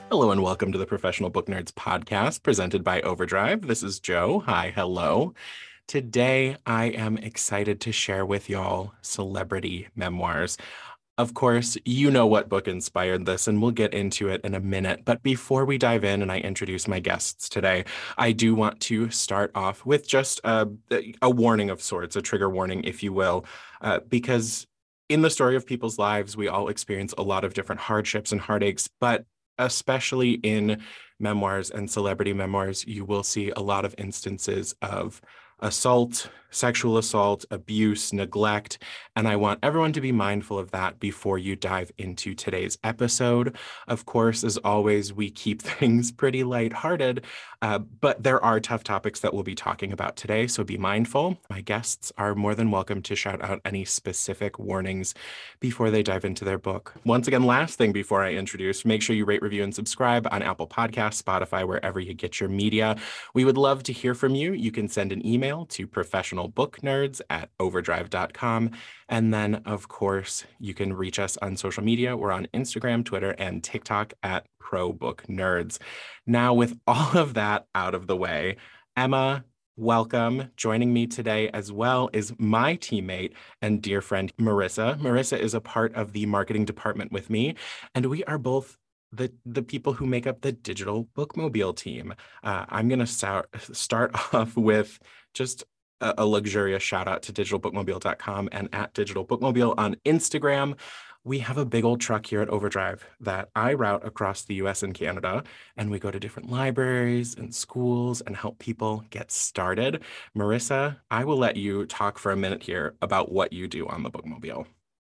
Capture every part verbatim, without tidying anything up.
Hello and welcome to the Professional Book Nerds podcast presented by Overdrive. This is Joe. Hi, hello. Today I am excited to share with y'all celebrity memoirs. Of course, you know what book inspired this, and we'll get into it in a minute. But before we dive in and I introduce my guests today, I do want to start off with just a, a warning of sorts, a trigger warning, if you will, uh, because in the story of people's lives, we all experience a lot of different hardships and heartaches, but especially in memoirs and celebrity memoirs, you will see a lot of instances of assault, sexual assault, abuse, neglect, and I want everyone to be mindful of that before you dive into today's episode. Of course, as always, we keep things pretty lighthearted, uh, but there are tough topics that we'll be talking about today, so be mindful. My guests are more than welcome to shout out any specific warnings before they dive into their book. Once again, last thing before I introduce, make sure you rate, review, and subscribe on Apple Podcasts, Spotify, wherever you get your media. We would love to hear from you. You can send an email to professionalbooknerds at overdrive dot com. And then, of course, you can reach us on social media. We're on Instagram, Twitter, and TikTok at ProBookNerds. Now, with all of that out of the way, Emma, welcome. Joining me today as well is my teammate and dear friend, Marissa. Marissa is a part of the marketing department with me, and we are both the the people who make up the Digital Bookmobile team. Uh, I'm going to start start off with just a, a luxurious shout out to digital bookmobile dot com and at Digital Bookmobile on Instagram. We have a big old truck here at Overdrive that I route across the U S and Canada, and we go to different libraries and schools and help people get started. Marissa, I will let you talk for a minute here about what you do on the Bookmobile.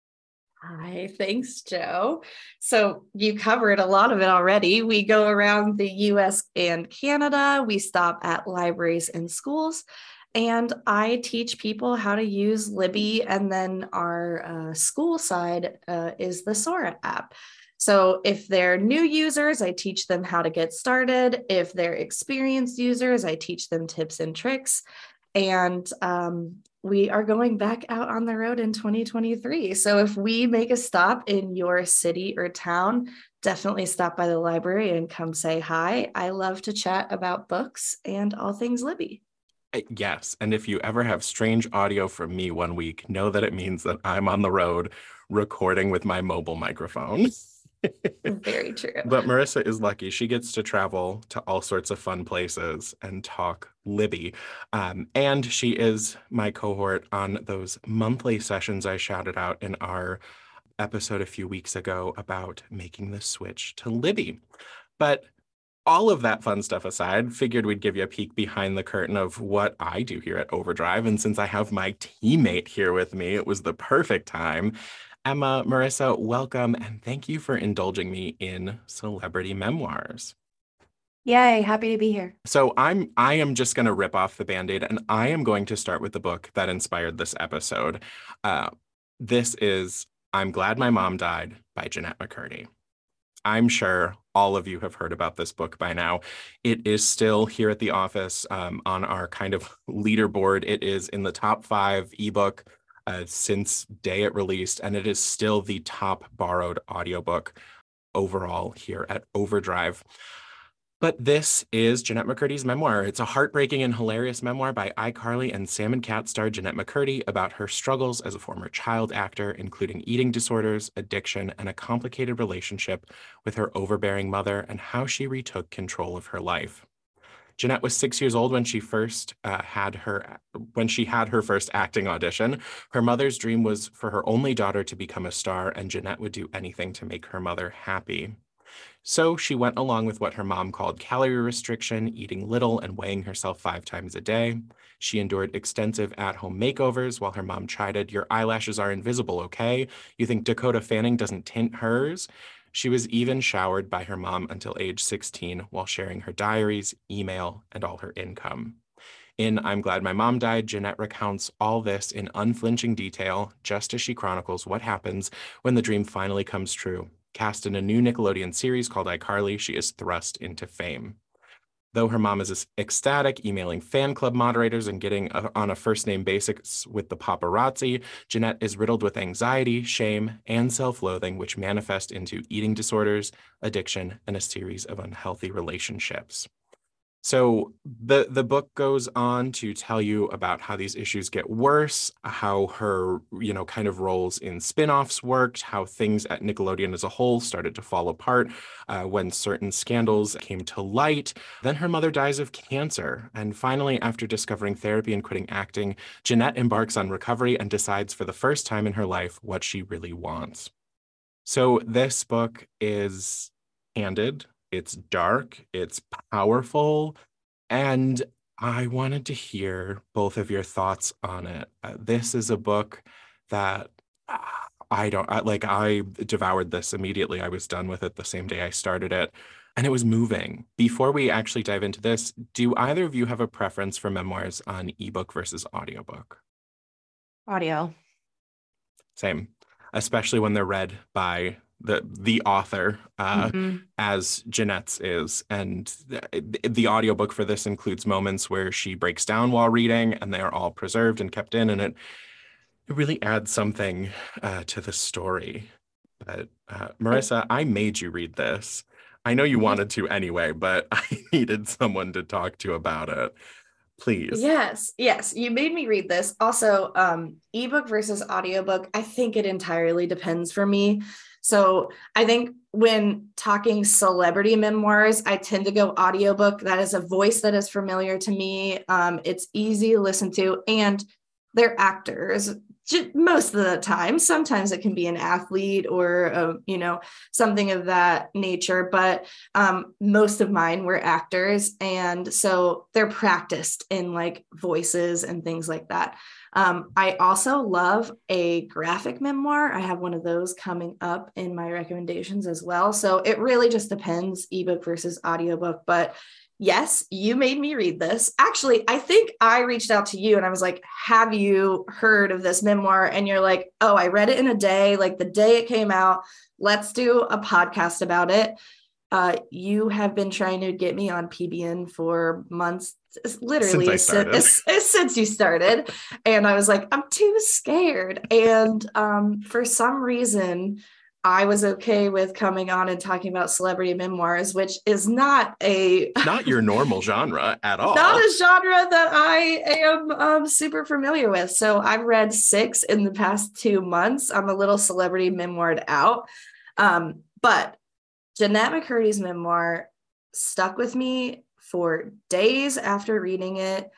Hi, thanks, Joe. So you covered a lot of it already. We go around the U S and Canada. We stop at libraries and schools, and I teach people how to use Libby. And then our uh, school side uh, is the Sora app. So if they're new users, I teach them how to get started. If they're experienced users, I teach them tips and tricks. And um, we are going back out on the road in twenty twenty-three. So if we make a stop in your city or town, definitely stop by the library and come say hi. I love to chat about books and all things Libby. Yes, and if you ever have strange audio from me one week, know that it means that I'm on the road recording with my mobile microphone. Very true. But Marissa is lucky. She gets to travel to all sorts of fun places and talk Libby. Um, and she is my cohort on those monthly sessions I shouted out in our episode a few weeks ago about making the switch to Libby. But all of that fun stuff aside, figured we'd give you a peek behind the curtain of what I do here at Overdrive. And since I have my teammate here with me, it was the perfect time. Emma, Marissa, welcome, and thank you for indulging me in celebrity memoirs. Yay, happy to be here. So I'm I am just going to rip off the Band-Aid, and I am going to start with the book that inspired this episode. Uh, this is I'm Glad My Mom Died by Jennette McCurdy. I'm sure all of you have heard about this book by now. It is still here at the office um, on our kind of leaderboard. It is in the top five ebook uh, since day it released, and it is still the top borrowed audiobook overall here at Overdrive. But this is Jennette McCurdy's memoir. It's a heartbreaking and hilarious memoir by iCarly and Sam and Cat star Jennette McCurdy about her struggles as a former child actor, including eating disorders, addiction, and a complicated relationship with her overbearing mother, and how she retook control of her life. Jennette was six years old when she first uh, had her when she had her first acting audition. Her mother's dream was for her only daughter to become a star, and Jennette would do anything to make her mother happy. So she went along with what her mom called calorie restriction, eating little and weighing herself five times a day. She endured extensive at-home makeovers while her mom chided, "Your eyelashes are invisible, okay? You think Dakota Fanning doesn't tint hers?" She was even showered by her mom until age sixteen while sharing her diaries, email, and all her income. In I'm Glad My Mom Died, Jennette recounts all this in unflinching detail, just as she chronicles what happens when the dream finally comes true. Cast in a new Nickelodeon series called iCarly, she is thrust into fame. Though her mom is ecstatic, emailing fan club moderators and getting a, on a first name basis with the paparazzi, Jeanette is riddled with anxiety, shame, and self-loathing, which manifest into eating disorders, addiction, and a series of unhealthy relationships. So the the book goes on to tell you about how these issues get worse, how her, you know, kind of roles in spin-offs worked, how things at Nickelodeon as a whole started to fall apart uh, when certain scandals came to light. Then her mother dies of cancer. And finally, after discovering therapy and quitting acting, Jeanette embarks on recovery and decides for the first time in her life what she really wants. So this book is candid. It's dark, it's powerful, and I wanted to hear both of your thoughts on it. Uh, this is a book that uh, I don't I, like. I devoured this immediately. I was done with it the same day I started it, and it was moving. Before we actually dive into this, do either of you have a preference for memoirs on ebook versus audiobook? Audio. Same, especially when they're read by the the author uh, mm-hmm. as Jeanette's is. And the, the audiobook for this includes moments where she breaks down while reading, and they are all preserved and kept in, and it, it really adds something uh, to the story. But uh, Marissa, I made you read this. I know you wanted to anyway, but I needed someone to talk to about it. Please. Yes, yes. You made me read this. Also, um, ebook versus audiobook, I think it entirely depends for me. So I think when talking celebrity memoirs, I tend to go audiobook. That is a voice that is familiar to me. Um, it's easy to listen to, and they're actors most of the time. Sometimes it can be an athlete or, uh, you know, something of that nature. But um, most of mine were actors. And so they're practiced in like voices and things like that. Um, I also love a graphic memoir. I have one of those coming up in my recommendations as well. So it really just depends, ebook versus audiobook. But yes, you made me read this. Actually, I think I reached out to you and I was like, have you heard of this memoir? And you're like, oh, I read it in a day, like the day it came out. Let's do a podcast about it. Uh, you have been trying to get me on P B N for months, literally since, since, since you started. And I was like, I'm too scared. And um, for some reason, I was okay with coming on and talking about celebrity memoirs, which is not a not your normal genre at all. Not a genre that I am um, super familiar with. So I've read six in the past two months. I'm a little celebrity memoired out. Um, but Jennette McCurdy's memoir stuck with me for days after reading it.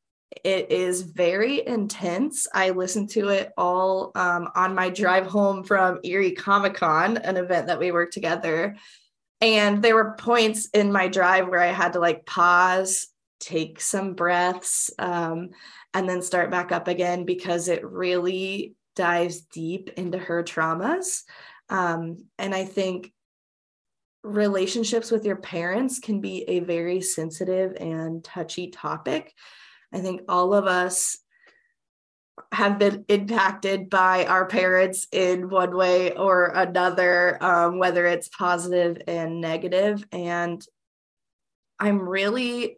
It is very intense. I listened to it all um, on my drive home from Erie Comic-Con, an event that we worked together. And there were points in my drive where I had to like pause, take some breaths, um, and then start back up again because it really dives deep into her traumas. Um, and I think relationships with your parents can be a very sensitive and touchy topic. I think all of us have been impacted by our parents in one way or another, um, whether it's positive and negative. And I'm really,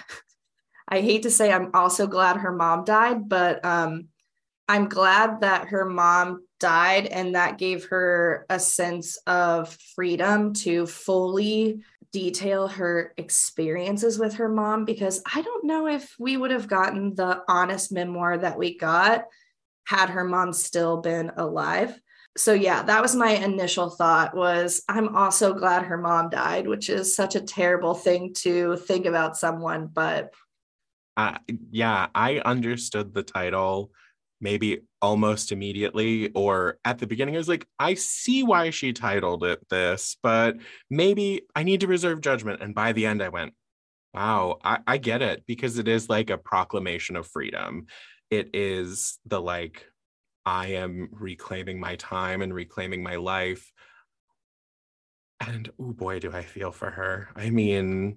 I hate to say I'm also glad her mom died, but um, I'm glad that her mom died and that gave her a sense of freedom to fully detail her experiences with her mom, because I don't know if we would have gotten the honest memoir that we got had her mom still been alive. So yeah, that was my initial thought was I'm also glad her mom died, which is such a terrible thing to think about someone, but uh, yeah, I understood the title maybe almost immediately, or at the beginning I was like, I see why she titled it this, but maybe I need to reserve judgment. And by the end I went, wow, I, I get it, because it is like a proclamation of freedom. It is the like, I am reclaiming my time and reclaiming my life. And oh boy, do I feel for her. I mean,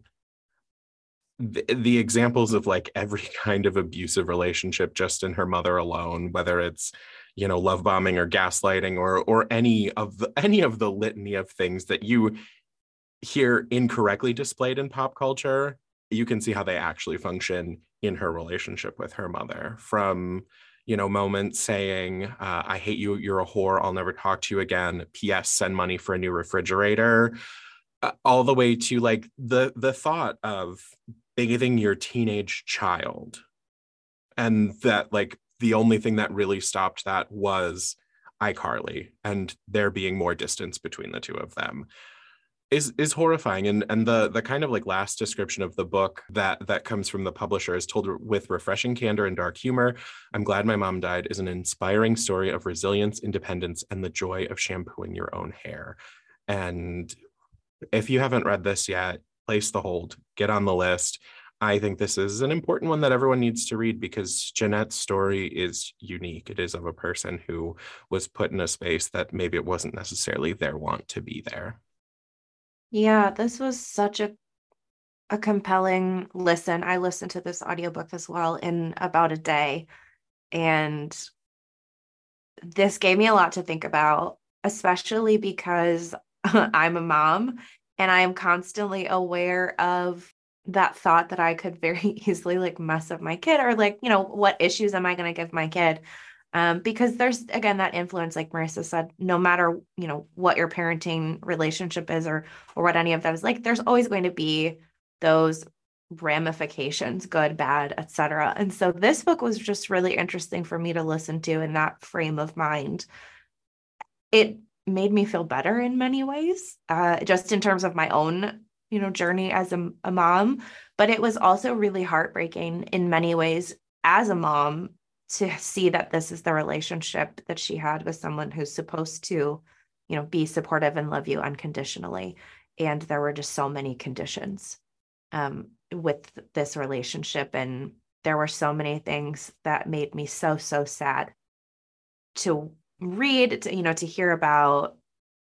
The, the examples of like every kind of abusive relationship just in her mother alone, whether it's, you know, love bombing or gaslighting or or any of the any of the litany of things that you hear incorrectly displayed in pop culture, you can see how they actually function in her relationship with her mother. From, you know, moments saying, uh, I hate you, you're a whore, I'll never talk to you again, P S send money for a new refrigerator, uh, all the way to like the the thought of bathing your teenage child. And that like the only thing that really stopped that was iCarly and there being more distance between the two of them is is horrifying. And and the the kind of like last description of the book that that comes from the publisher is told with refreshing candor and dark humor. I'm glad my mom died is an inspiring story of resilience, independence, and the joy of shampooing your own hair. And if you haven't read this yet, place the hold, get on the list. I think this is an important one that everyone needs to read because Jeanette's story is unique. It is of a person who was put in a space that maybe it wasn't necessarily their want to be there. Yeah, this was such a a compelling listen. I listened to this audiobook as well in about a day, and this gave me a lot to think about, especially because I'm a mom and I am constantly aware of that thought that I could very easily like mess up my kid, or like, you know, what issues am I going to give my kid? Um, because there's, again, that influence, like Marissa said, no matter, you know, what your parenting relationship is or, or what any of that is like, there's always going to be those ramifications, good, bad, et cetera. And so this book was just really interesting for me to listen to in that frame of mind. It made me feel better in many ways, uh, just in terms of my own, you know, journey as a, a mom, but it was also really heartbreaking in many ways as a mom to see that this is the relationship that she had with someone who's supposed to, you know, be supportive and love you unconditionally. And there were just so many conditions um, with this relationship. And there were so many things that made me so, so sad to read, to, you know, to hear about,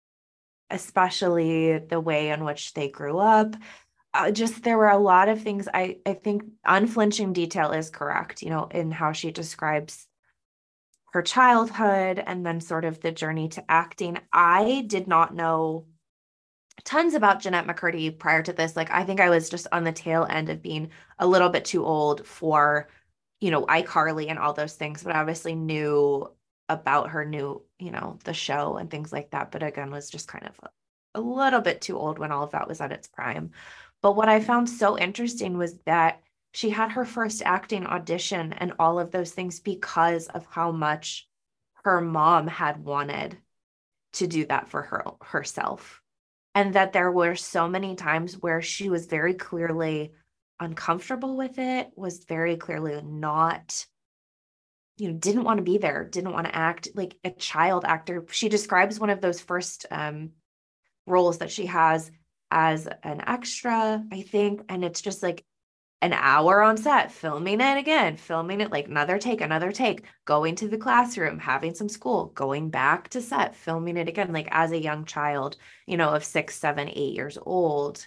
especially the way in which they grew up. Uh, just there were a lot of things. I, I think unflinching detail is correct, you know, in how she describes her childhood and then sort of the journey to acting. I did not know tons about Jennette McCurdy prior to this. Like, I think I was just on the tail end of being a little bit too old for, you know, iCarly and all those things, but I obviously knew about her, knew, you know, the show and things like that. But again, was just kind of a, a little bit too old when all of that was at its prime. But what I found so interesting was that she had her first acting audition and all of those things because of how much her mom had wanted to do that for her herself. And that there were so many times where she was very clearly uncomfortable with it, was very clearly not, you know, didn't want to be there, didn't want to act like a child actor. She describes one of those first um, roles that she has as an extra, I think. And it's just like an hour on set, filming it again, filming it like another take, another take, going to the classroom, having some school, going back to set, filming it again, like as a young child, you know, of six, seven, eight years old.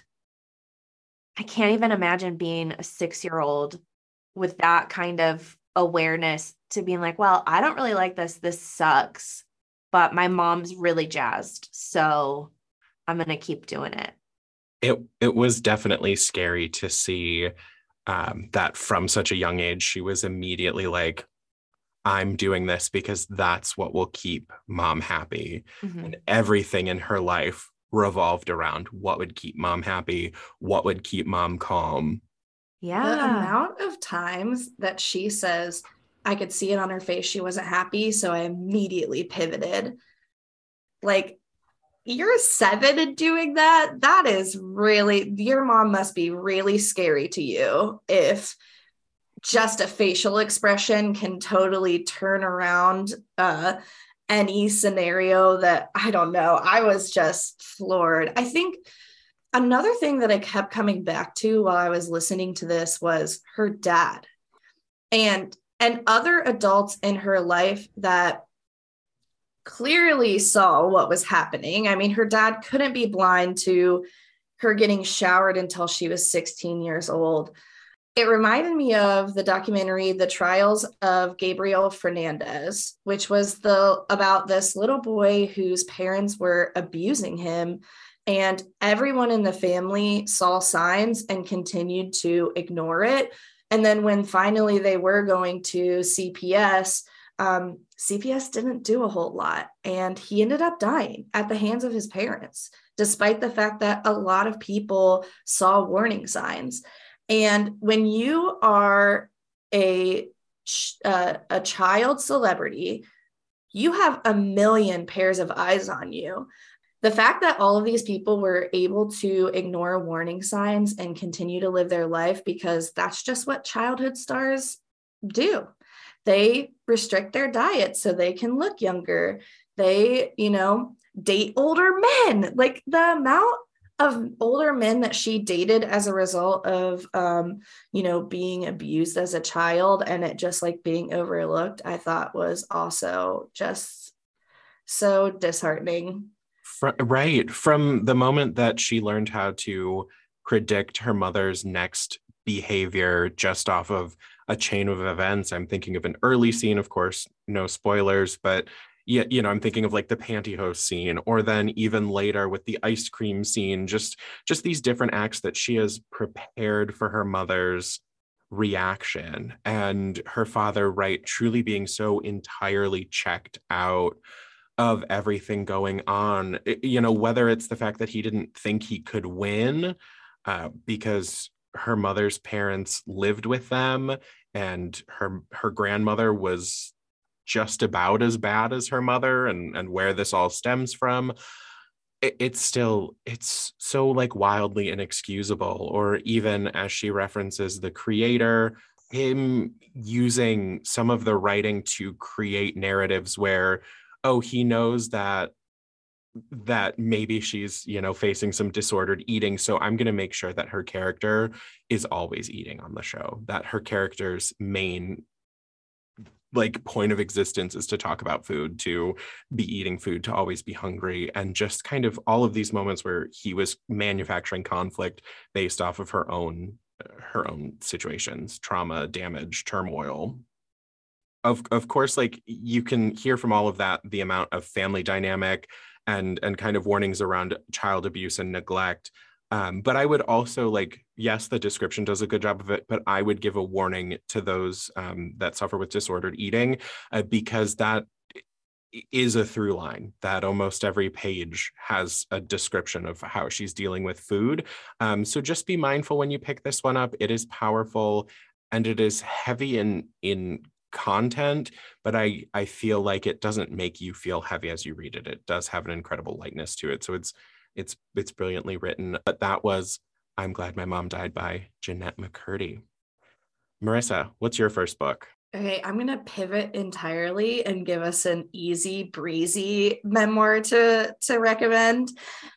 I can't even imagine being a six-year-old with that kind of awareness to being like, well, I don't really like this. This sucks, but my mom's really jazzed, so I'm going to keep doing it. It it was definitely scary to see um, that from such a young age, she was immediately like, I'm doing this because that's what will keep mom happy. Mm-hmm. And everything in her life revolved around what would keep mom happy, what would keep mom calm. Yeah. The amount of times that she says, I could see it on her face, she wasn't happy, so I immediately pivoted. Like, you're seven and doing that? That is really, your mom must be really scary to you if just a facial expression can totally turn around uh, any scenario that, I don't know, I was just floored. I think another thing that I kept coming back to while I was listening to this was her dad and and other adults in her life that clearly saw what was happening. I mean, her dad couldn't be blind to her getting showered until she was sixteen years old. It reminded me of the documentary, The Trials of Gabriel Fernandez, which was the about this little boy whose parents were abusing him And everyone in the family saw signs and continued to ignore it. And then when finally they were going to C P S, um, C P S didn't do a whole lot. And he ended up dying at the hands of his parents, despite the fact that a lot of people saw warning signs. And when you are a, uh, a child celebrity, you have a million pairs of eyes on you. The fact that all of these people were able to ignore warning signs and continue to live their life, because that's just what childhood stars do. They restrict their diet so they can look younger. They, you know, date older men. Like the amount of older men that she dated as a result of, um, you know, being abused as a child and it just like being overlooked, I thought was also just so disheartening. Fr- right. From the moment that she learned how to predict her mother's next behavior just off of a chain of events, I'm thinking of an early scene, of course, no spoilers, but yeah, you know, I'm thinking of like the pantyhose scene, or then even later with the ice cream scene, just just these different acts that she has prepared for her mother's reaction, and her father, right, truly being so entirely checked out of everything going on. It- you know, whether it's the fact that he didn't think he could win uh, because her mother's parents lived with them and her her grandmother was just about as bad as her mother, and and where this all stems from, it, it's still it's so like wildly inexcusable. Or even as she references the creator, him using some of the writing to create narratives where, oh, he knows that that maybe she's, you know, facing some disordered eating, so I'm going to make sure that her character is always eating on the show, that her character's main like point of existence is to talk about food, to be eating food, to always be hungry. And just kind of all of these moments where he was manufacturing conflict based off of her own her own situations, trauma, damage, turmoil. Of, of course, like you can hear from all of that the amount of family dynamic and and kind of warnings around child abuse and neglect. Um, but I would also like, yes, the description does a good job of it, but I would give a warning to those um, that suffer with disordered eating, uh, because that is a through line, that almost every page has a description of how she's dealing with food. Um, so just be mindful when you pick this one up. It is powerful and it is heavy in in content, but I I feel like it doesn't make you feel heavy as you read it. It does have an incredible lightness to it. So it's it's it's brilliantly written. But that was I'm Glad My Mom Died by Jennette McCurdy. Marissa, what's your first book? Okay, I'm going to pivot entirely and give us an easy breezy memoir to to recommend.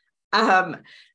Um,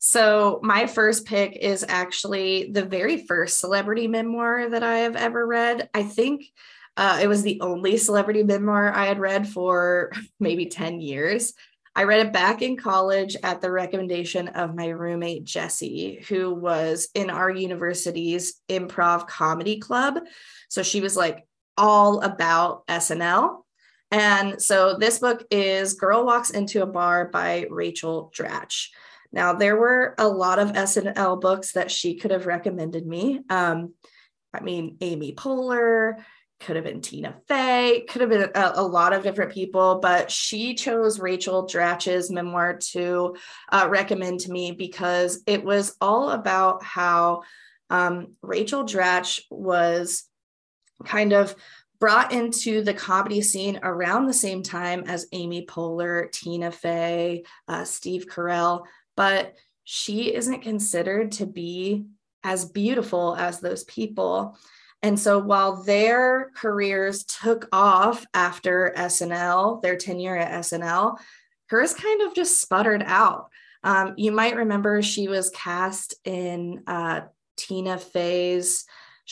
so my first pick is actually the very first celebrity memoir that I have ever read. I think uh, it was the only celebrity memoir I had read for maybe ten years. I read it back in college at the recommendation of my roommate, Jessie, who was in our university's improv comedy club. So she was like all about S N L. And so this book is Girl Walks into a Bar by Rachel Dratch. Now, there were a lot of S N L books that she could have recommended me. Um, I mean, Amy Poehler, could have been Tina Fey, could have been a, a lot of different people, but she chose Rachel Dratch's memoir to uh, recommend to me because it was all about how um, Rachel Dratch was kind of brought into the comedy scene around the same time as Amy Poehler, Tina Fey, uh, Steve Carell, but she isn't considered to be as beautiful as those people. And so while their careers took off after S N L, their tenure at S N L, hers kind of just sputtered out. Um, you might remember she was cast in uh, Tina Fey's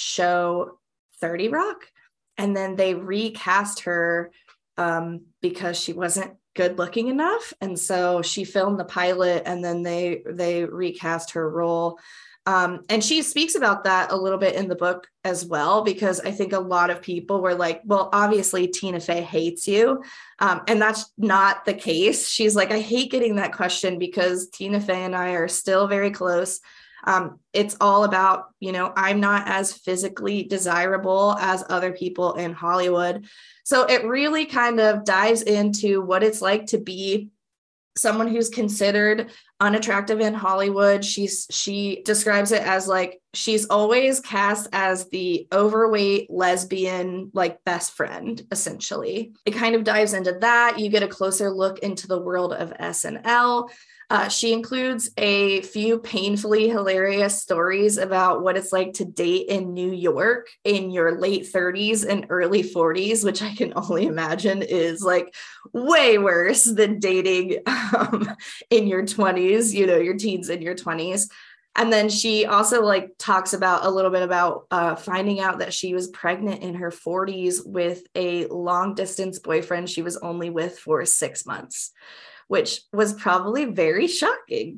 show thirty Rock, and then they recast her um, because she wasn't good looking enough. And so she filmed the pilot and then they they recast her role. Um, and she speaks about that a little bit in the book as well, because I think a lot of people were like, well, obviously Tina Fey hates you. Um, and that's not the case. She's like, I hate getting that question because Tina Fey and I are still very close. Um, it's all about, you know, I'm not as physically desirable as other people in Hollywood. So it really kind of dives into what it's like to be someone who's considered unattractive in Hollywood. She's she describes it as like she's always cast as the overweight lesbian, like best friend, essentially. It kind of dives into that. You get a closer look into the world of S N L. Uh, she includes a few painfully hilarious stories about what it's like to date in New York in your late thirties and early forties, which I can only imagine is like way worse than dating um, in your twenties, you know, your teens in your twenties. And then she also like talks about a little bit about uh, finding out that she was pregnant in her forties with a long distance boyfriend she was only with for six months, which was probably very shocking.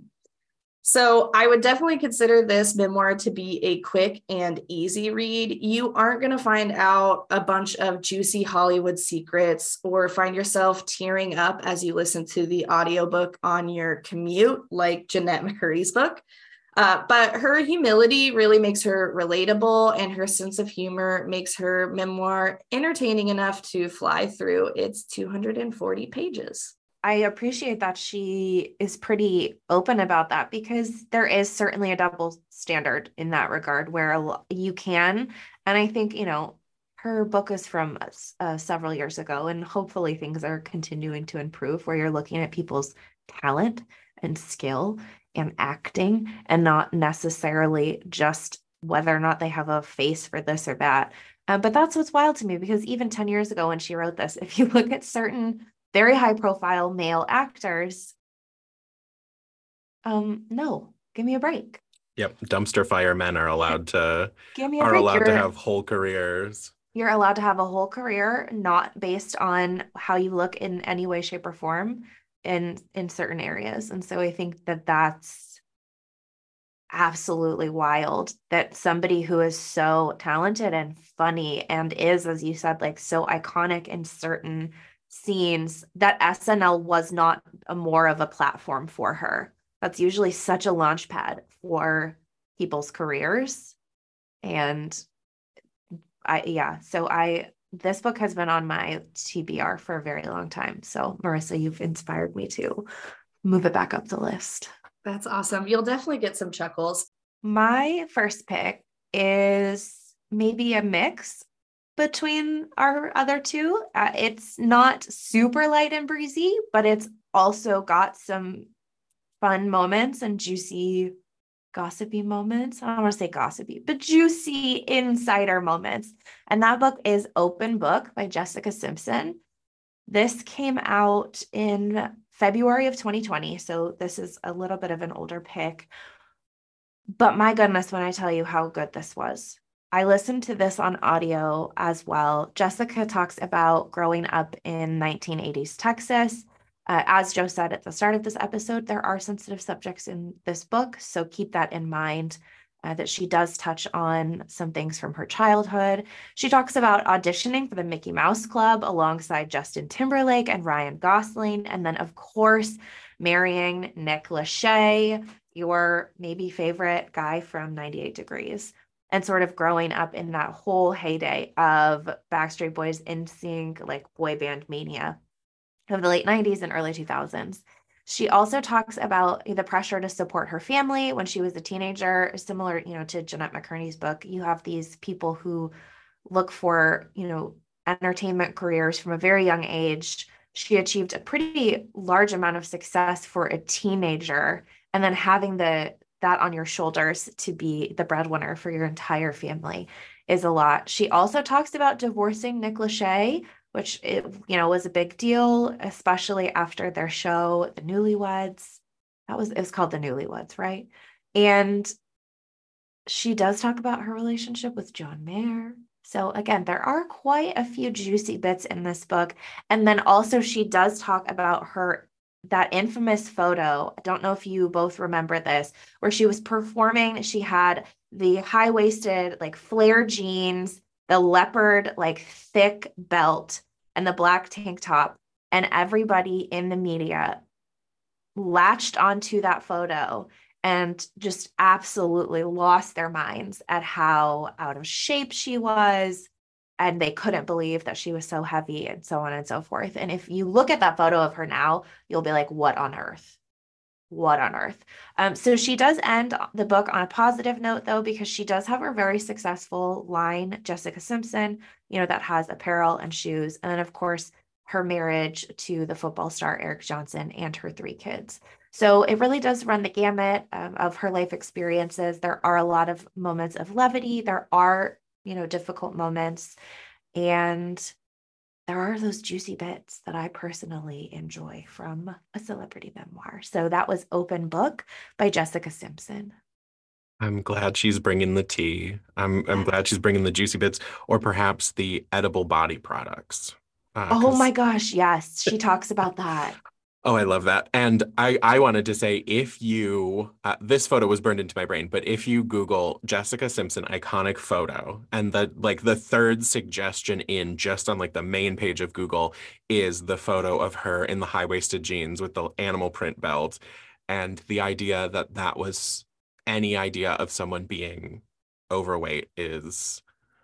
So I would definitely consider this memoir to be a quick and easy read. You aren't going to find out a bunch of juicy Hollywood secrets or find yourself tearing up as you listen to the audiobook on your commute, like Jeanette McCurry's book. Uh, but her humility really makes her relatable, and her sense of humor makes her memoir entertaining enough to fly through its two hundred forty pages. I appreciate that she is pretty open about that, because there is certainly a double standard in that regard where you can, and I think, you know, her book is from uh, several years ago, and hopefully things are continuing to improve where you're looking at people's talent and skill and acting and not necessarily just whether or not they have a face for this or that. Uh, but that's what's wild to me, because even ten years ago when she wrote this, if you look at certain very high profile male actors, um, no, give me a break. Yep. Dumpster fire men are allowed to give me a are break. allowed You're, to have whole careers. You're allowed to have a whole career, not based on how you look in any way, shape, or form in in certain areas. And so I think that that's absolutely wild, that somebody who is so talented and funny and is, as you said, like so iconic in certain scenes, that S N L was not a more of a platform for her. That's usually such a launch pad for people's careers. And I, yeah, so I, this book has been on my T B R for a very long time. So Marissa, you've inspired me to move it back up the list. That's awesome. You'll definitely get some chuckles. My first pick is maybe a mix between our other two. Uh, it's not super light and breezy, but it's also got some fun moments and juicy, gossipy moments. I don't want to say gossipy, but juicy insider moments. And that book is Open Book by Jessica Simpson. This came out in February of twenty twenty. So this is a little bit of an older pick. But my goodness, when I tell you how good this was. I listened to this on audio as well. Jessica talks about growing up in nineteen eighties Texas. Uh, as Joe said at the start of this episode, there are sensitive subjects in this book, so keep that in mind, uh, that she does touch on some things from her childhood. She talks about auditioning for the Mickey Mouse Club alongside Justin Timberlake and Ryan Gosling, and then, of course, marrying Nick Lachey, your maybe favorite guy from ninety-eight degrees. And sort of growing up in that whole heyday of Backstreet Boys, N Sync, like boy band mania of the late nineties and early two thousands. She also talks about the pressure to support her family when she was a teenager, similar, you know, to Jeanette McCurney's book. You have these people who look for, you know, entertainment careers from a very young age. She achieved a pretty large amount of success for a teenager, and then having the that on your shoulders to be the breadwinner for your entire family is a lot. She also talks about divorcing Nick Lachey, which, it, you know, was a big deal, especially after their show, The Newlyweds. That was, it was called The Newlyweds, right? And she does talk about her relationship with John Mayer. So again, there are quite a few juicy bits in this book. And then also she does talk about her that infamous photo, I don't know if you both remember this, where she was performing, she had the high-waisted, like flare jeans, the leopard, like thick belt, and the black tank top. And everybody in the media latched onto that photo and just absolutely lost their minds at how out of shape she was. And they couldn't believe that she was so heavy and so on and so forth. And if you look at that photo of her now, you'll be like, what on earth? What on earth? Um, so she does end the book on a positive note, though, because she does have a very successful line, Jessica Simpson, you know, that has apparel and shoes. And then, of course, her marriage to the football star Eric Johnson and her three kids. So it really does run the gamut um, of her life experiences. There are a lot of moments of levity. There are, you know, difficult moments. And there are those juicy bits that I personally enjoy from a celebrity memoir. So that was Open Book by Jessica Simpson. I'm glad she's bringing the tea. I'm I'm glad she's bringing the juicy bits, or perhaps the edible body products. Uh, Oh 'cause my gosh, yes, she talks about that. Oh, I love that. And I, I wanted to say, if you, uh, this photo was burned into my brain, but if you Google Jessica Simpson iconic photo, and the like the third suggestion in just on like the main page of Google is the photo of her in the high-waisted jeans with the animal print belt. And the idea that that was any idea of someone being overweight is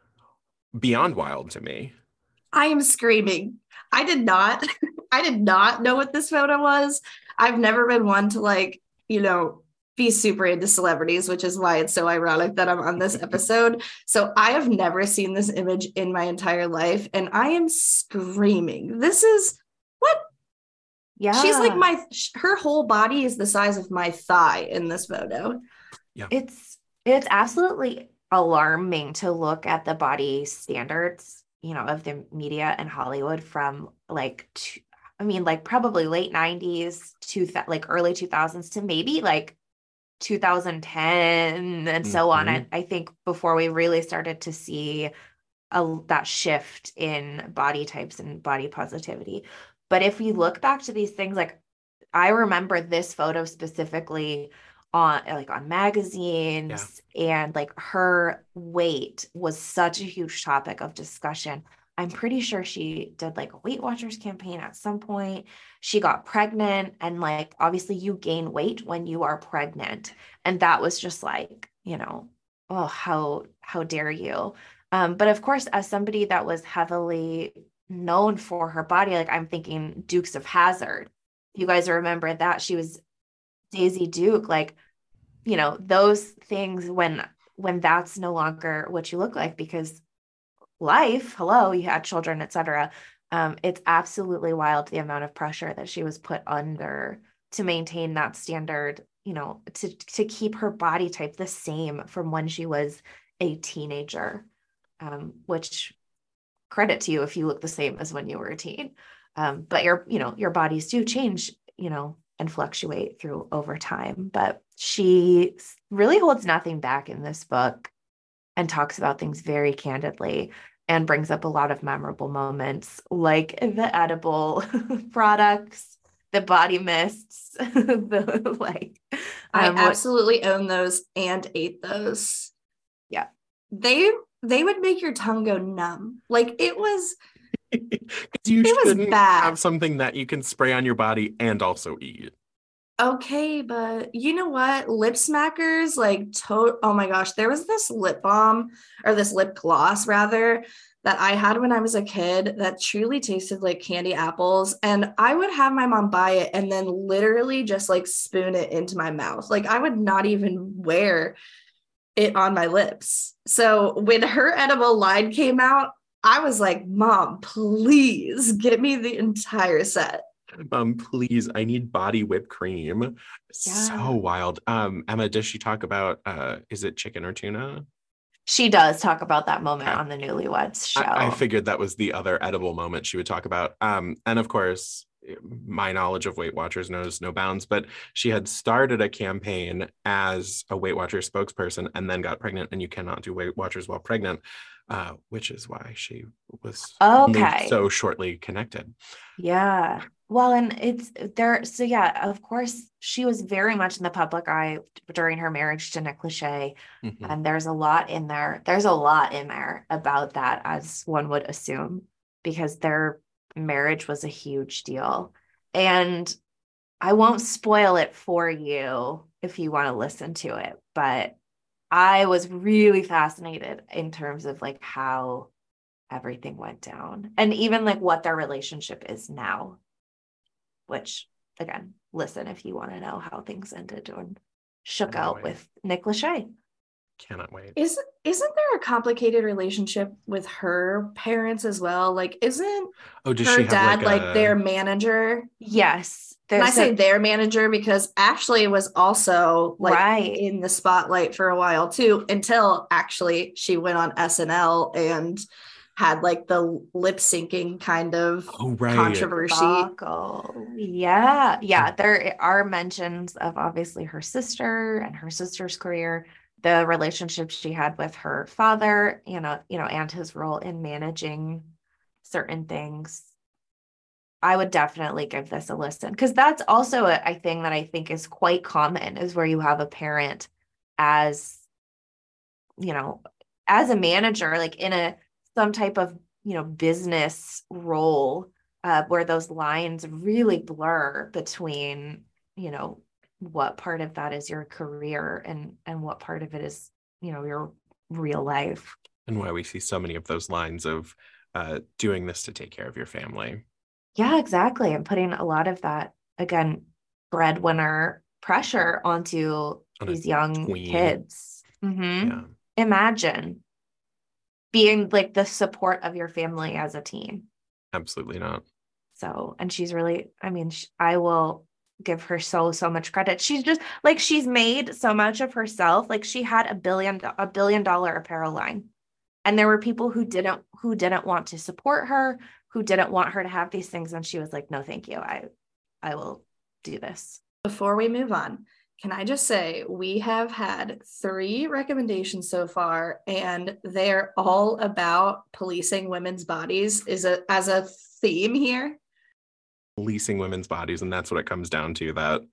beyond wild to me. I am screaming. I did not, I did not know what this photo was. I've never been one to like, you know, be super into celebrities, which is why it's so ironic that I'm on this episode. So I have never seen this image in my entire life, and I am screaming. This is what? Yeah. She's like my, her whole body is the size of my thigh in this photo. Yeah. It's, it's absolutely alarming to look at the body standards, you know, of the media and Hollywood from like, two, I mean, like probably late nineties to th- like early two thousands to maybe like two thousand ten and so Mhm. on. I, I think before we really started to see a, that shift in body types and body positivity. But if we look back to these things, like I remember this photo specifically on like on magazines, yeah. And like her weight was such a huge topic of discussion. I'm pretty sure she did like a Weight Watchers campaign at some point. She got pregnant, and like obviously you gain weight when you are pregnant. And that was just like, you know, oh, how how dare you? Um, but of course, as somebody that was heavily known for her body, like I'm thinking Dukes of Hazzard. You guys remember that she was Daisy Duke, like, you know, those things when when that's no longer what you look like because life, hello, you had children, et cetera. Um, it's absolutely wild the amount of pressure that she was put under to maintain that standard, you know, to to keep her body type the same from when she was a teenager, um, which credit to you if you look the same as when you were a teen. Um, but your, you know, your bodies do change, you know, and fluctuate through over time. But she really holds nothing back in this book and talks about things very candidly and brings up a lot of memorable moments like the edible products, the body mists, the like. I um, absolutely what, own those and ate those. Yeah. They they would make your tongue go numb. Like it was you it shouldn't was bad. Have something that you can spray on your body and also eat. Okay, but you know what? Lip smackers, like, to- oh my gosh, there was this lip balm or this lip gloss rather that I had when I was a kid that truly tasted like candy apples. And I would have my mom buy it and then literally just like spoon it into my mouth. Like I would not even wear it on my lips. So when her edible line came out, I was like, Mom, please get me the entire set. Um, please, I need body whipped cream. Yeah. So wild. Um, Emma, does she talk about uh is it chicken or tuna? She does talk about that moment okay. on the Newlyweds show. I, I figured that was the other edible moment she would talk about. Um, and of course, my knowledge of Weight Watchers knows no bounds, but she had started a campaign as a Weight Watchers spokesperson and then got pregnant, and you cannot do Weight Watchers while pregnant, uh, which is why she was Okay. so shortly connected. Yeah. Well, and it's there. So yeah, of course, she was very much in the public eye during her marriage to Nick Lachey. Mm-hmm. And there's a lot in there. There's a lot in there about that, as one would assume, because their marriage was a huge deal. And I won't spoil it for you if you want to listen to it, but I was really fascinated in terms of like how everything went down and even like what their relationship is now, which again, listen if you want to know how things ended and shook out Wait. with Nick Lachey. Cannot wait. Is, isn't there a complicated relationship with her parents as well? Like, isn't Oh, does her she have dad like, like a... their manager? Yes. And I a, say their manager because Ashley was also like right. in the spotlight for a while too, until actually she went on S N L and had like the lip syncing kind of oh, right. controversy. Debacle. Yeah. Yeah. There are mentions of obviously her sister and her sister's career, the relationship she had with her father, you know, you know, and his role in managing certain things. I would definitely give this a listen because that's also a, a thing that I think is quite common is where you have a parent as, you know, as a manager, like in a, some type of, you know, business role uh, where those lines really blur between, you know, what part of that is your career and, and what part of it is, you know, your real life. And why we see so many of those lines of uh, doing this to take care of your family. Yeah, exactly. And putting a lot of that, again, breadwinner pressure onto On these young tween. kids. Mm-hmm. Yeah. Imagine being like the support of your family as a teen. Absolutely not. So, and she's really, I mean, she, I will give her so, so much credit. She's just like, she's made so much of herself. Like she had a billion, a billion dollar apparel line. And there were people who didn't, who didn't want to support her, who didn't want her to have these things. And she was like, no, thank you. I, I will do this. Before we move on, can I just say we have had three recommendations so far, and they're all about policing women's bodies is a, as a theme here. Policing women's bodies. And that's what it comes down to, that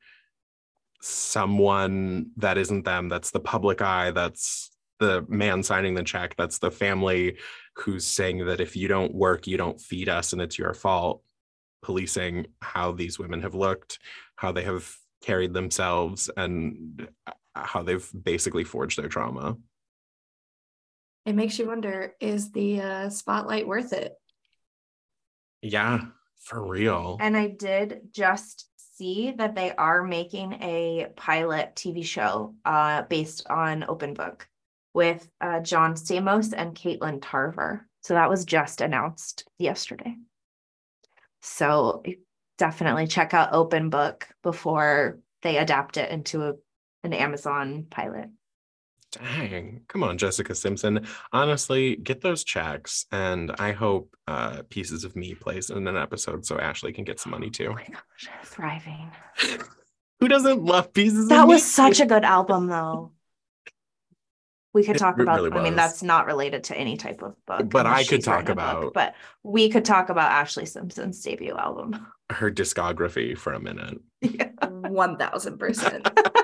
someone that isn't them, that's the public eye, that's the man signing the check, that's the family who's saying that if you don't work, you don't feed us and it's your fault, policing how these women have looked, how they have carried themselves, and how they've basically forged their trauma. It makes you wonder, is the uh, spotlight worth it? Yeah, for real. And I did just see that they are making a pilot T V show uh, based on Open Book with uh, John Stamos and Caitlin Tarver. So that was just announced yesterday. So definitely check out Open Book before they adapt it into a, an Amazon pilot. Dang, come on, Jessica Simpson. Honestly, get those checks. And I hope uh, Pieces of Me plays in an episode so Ashley can get some money too. Oh my gosh, thriving. Who doesn't love Pieces That of Me? was such a good album though. We could It talk about, really I mean, was. that's not related to any type of book. But unless I could she's written talk a book, about- but we could talk about Ashley Simpson's debut album. Her discography for a minute. Yeah. one thousand percent.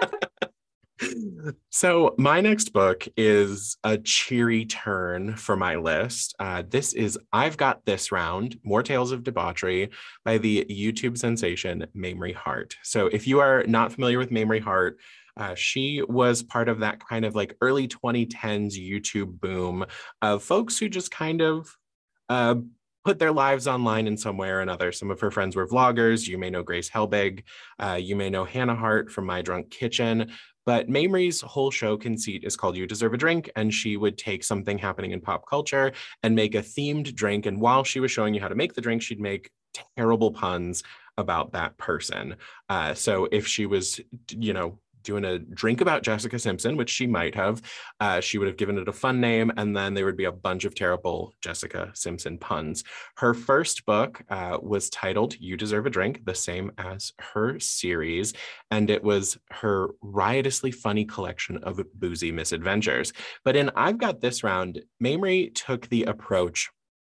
So my next book is a cheery turn for my list. Uh, this is I've Got This Round, More Tales of Debauchery by the YouTube sensation Mamrie Hart. So if you are not familiar with Mamrie Hart, uh, she was part of that kind of like early twenty tens YouTube boom of folks who just kind of uh, put their lives online in some way or another. Some of her friends were vloggers. You may know Grace Helbig. Uh, you may know Hannah Hart from My Drunk Kitchen. But Mamrie's whole show conceit is called You Deserve a Drink, and she would take something happening in pop culture and make a themed drink. And while she was showing you how to make the drink, she'd make terrible puns about that person. Uh, so if she was, you know, doing a drink about Jessica Simpson, which she might have. Uh, she would have given it a fun name, and then there would be a bunch of terrible Jessica Simpson puns. Her first book uh, was titled You Deserve a Drink, the same as her series, and it was her riotously funny collection of boozy misadventures. But in I've Got This Round, Mamrie took the approach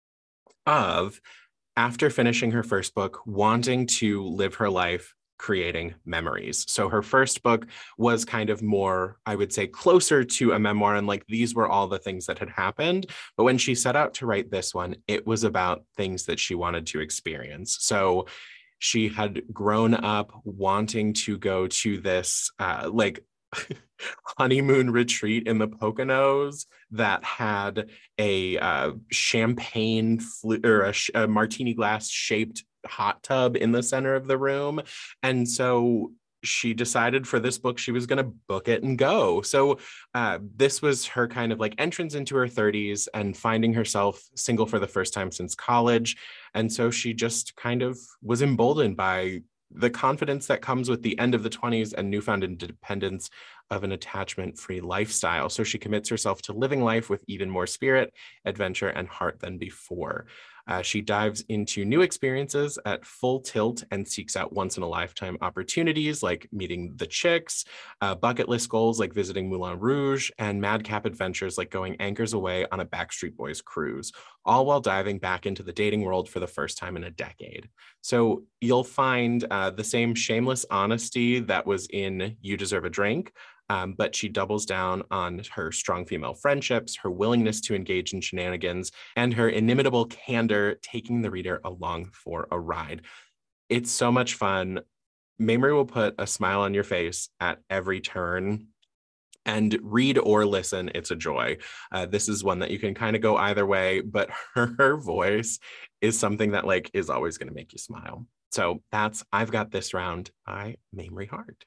of, after finishing her first book, wanting to live her life creating memories. So her first book was kind of more, I would say, closer to a memoir, and like these were all the things that had happened. But when she set out to write this one, it was about things that she wanted to experience. So she had grown up wanting to go to this uh, like honeymoon retreat in the Poconos that had a uh, champagne fl- or a, sh- a martini glass shaped hot tub in the center of the room. And so she decided for this book, she was going to book it and go. So uh, this was her kind of like entrance into her thirties and finding herself single for the first time since college. And so she just kind of was emboldened by the confidence that comes with the end of the twenties and newfound independence of an attachment-free lifestyle. So she commits herself to living life with even more spirit, adventure, and heart than before. Uh, she dives into new experiences at full tilt and seeks out once-in-a-lifetime opportunities like meeting the chicks, uh, bucket list goals like visiting Moulin Rouge, and madcap adventures like going anchors away on a Backstreet Boys cruise, all while diving back into the dating world for the first time in a decade. So you'll find uh, the same shameless honesty that was in You Deserve a Drink, Um, but she doubles down on her strong female friendships, her willingness to engage in shenanigans, and her inimitable candor, taking the reader along for a ride. It's so much fun. Mamrie will put a smile on your face at every turn. And read or listen, it's a joy. Uh, this is one that you can kind of go either way, but her, her voice is something that like is always going to make you smile. So that's I've Got This Round by Mamrie Hart.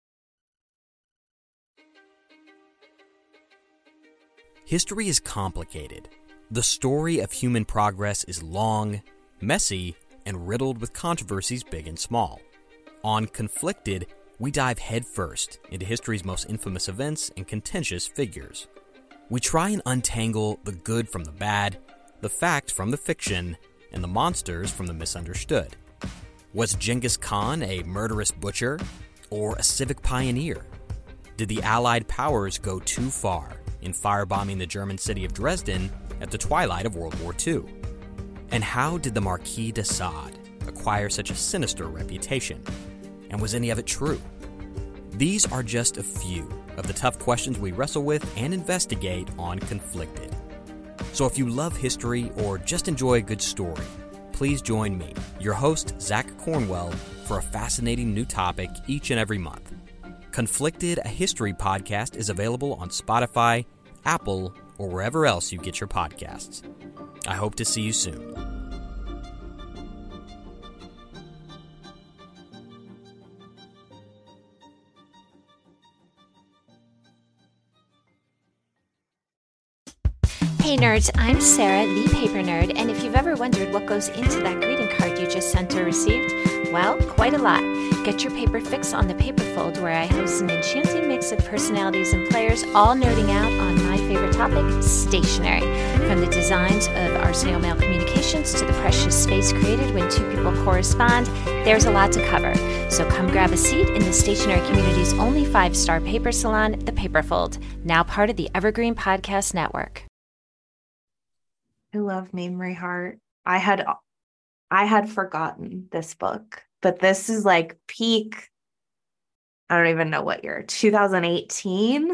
History is complicated. The story of human progress is long, messy, and riddled with controversies big and small. On Conflicted, we dive headfirst into history's most infamous events and contentious figures. We try and untangle the good from the bad, the fact from the fiction, and the monsters from the misunderstood. Was Genghis Khan a murderous butcher or a civic pioneer? Did the Allied powers go too far in firebombing the German city of Dresden at the twilight of World War Two? And how did the Marquis de Sade acquire such a sinister reputation? And was any of it true? These are just a few of the tough questions we wrestle with and investigate on Conflicted. So if you love history or just enjoy a good story, please join me, your host, Zach Cornwell, for a fascinating new topic each and every month. Conflicted, a history podcast, is available on Spotify, Apple, or wherever else you get your podcasts. I hope to see you soon. Hey nerds, I'm Sarah, the paper nerd, and if you've ever wondered what goes into that greeting card you just sent or received, well, quite a lot. Get your paper fix on the Paperfold, where I host an enchanting mix of personalities and players, all nerding out on my favorite topic, stationery. From the designs of Arsenal Mail Communications to the precious space created when two people correspond, there's a lot to cover. So come grab a seat in the stationery community's only five-star paper salon, the Paperfold, now part of the Evergreen Podcast Network. I love Mamrie Hart. I had I had forgotten this book, but this is like peak, I don't even know what year, two thousand eighteen?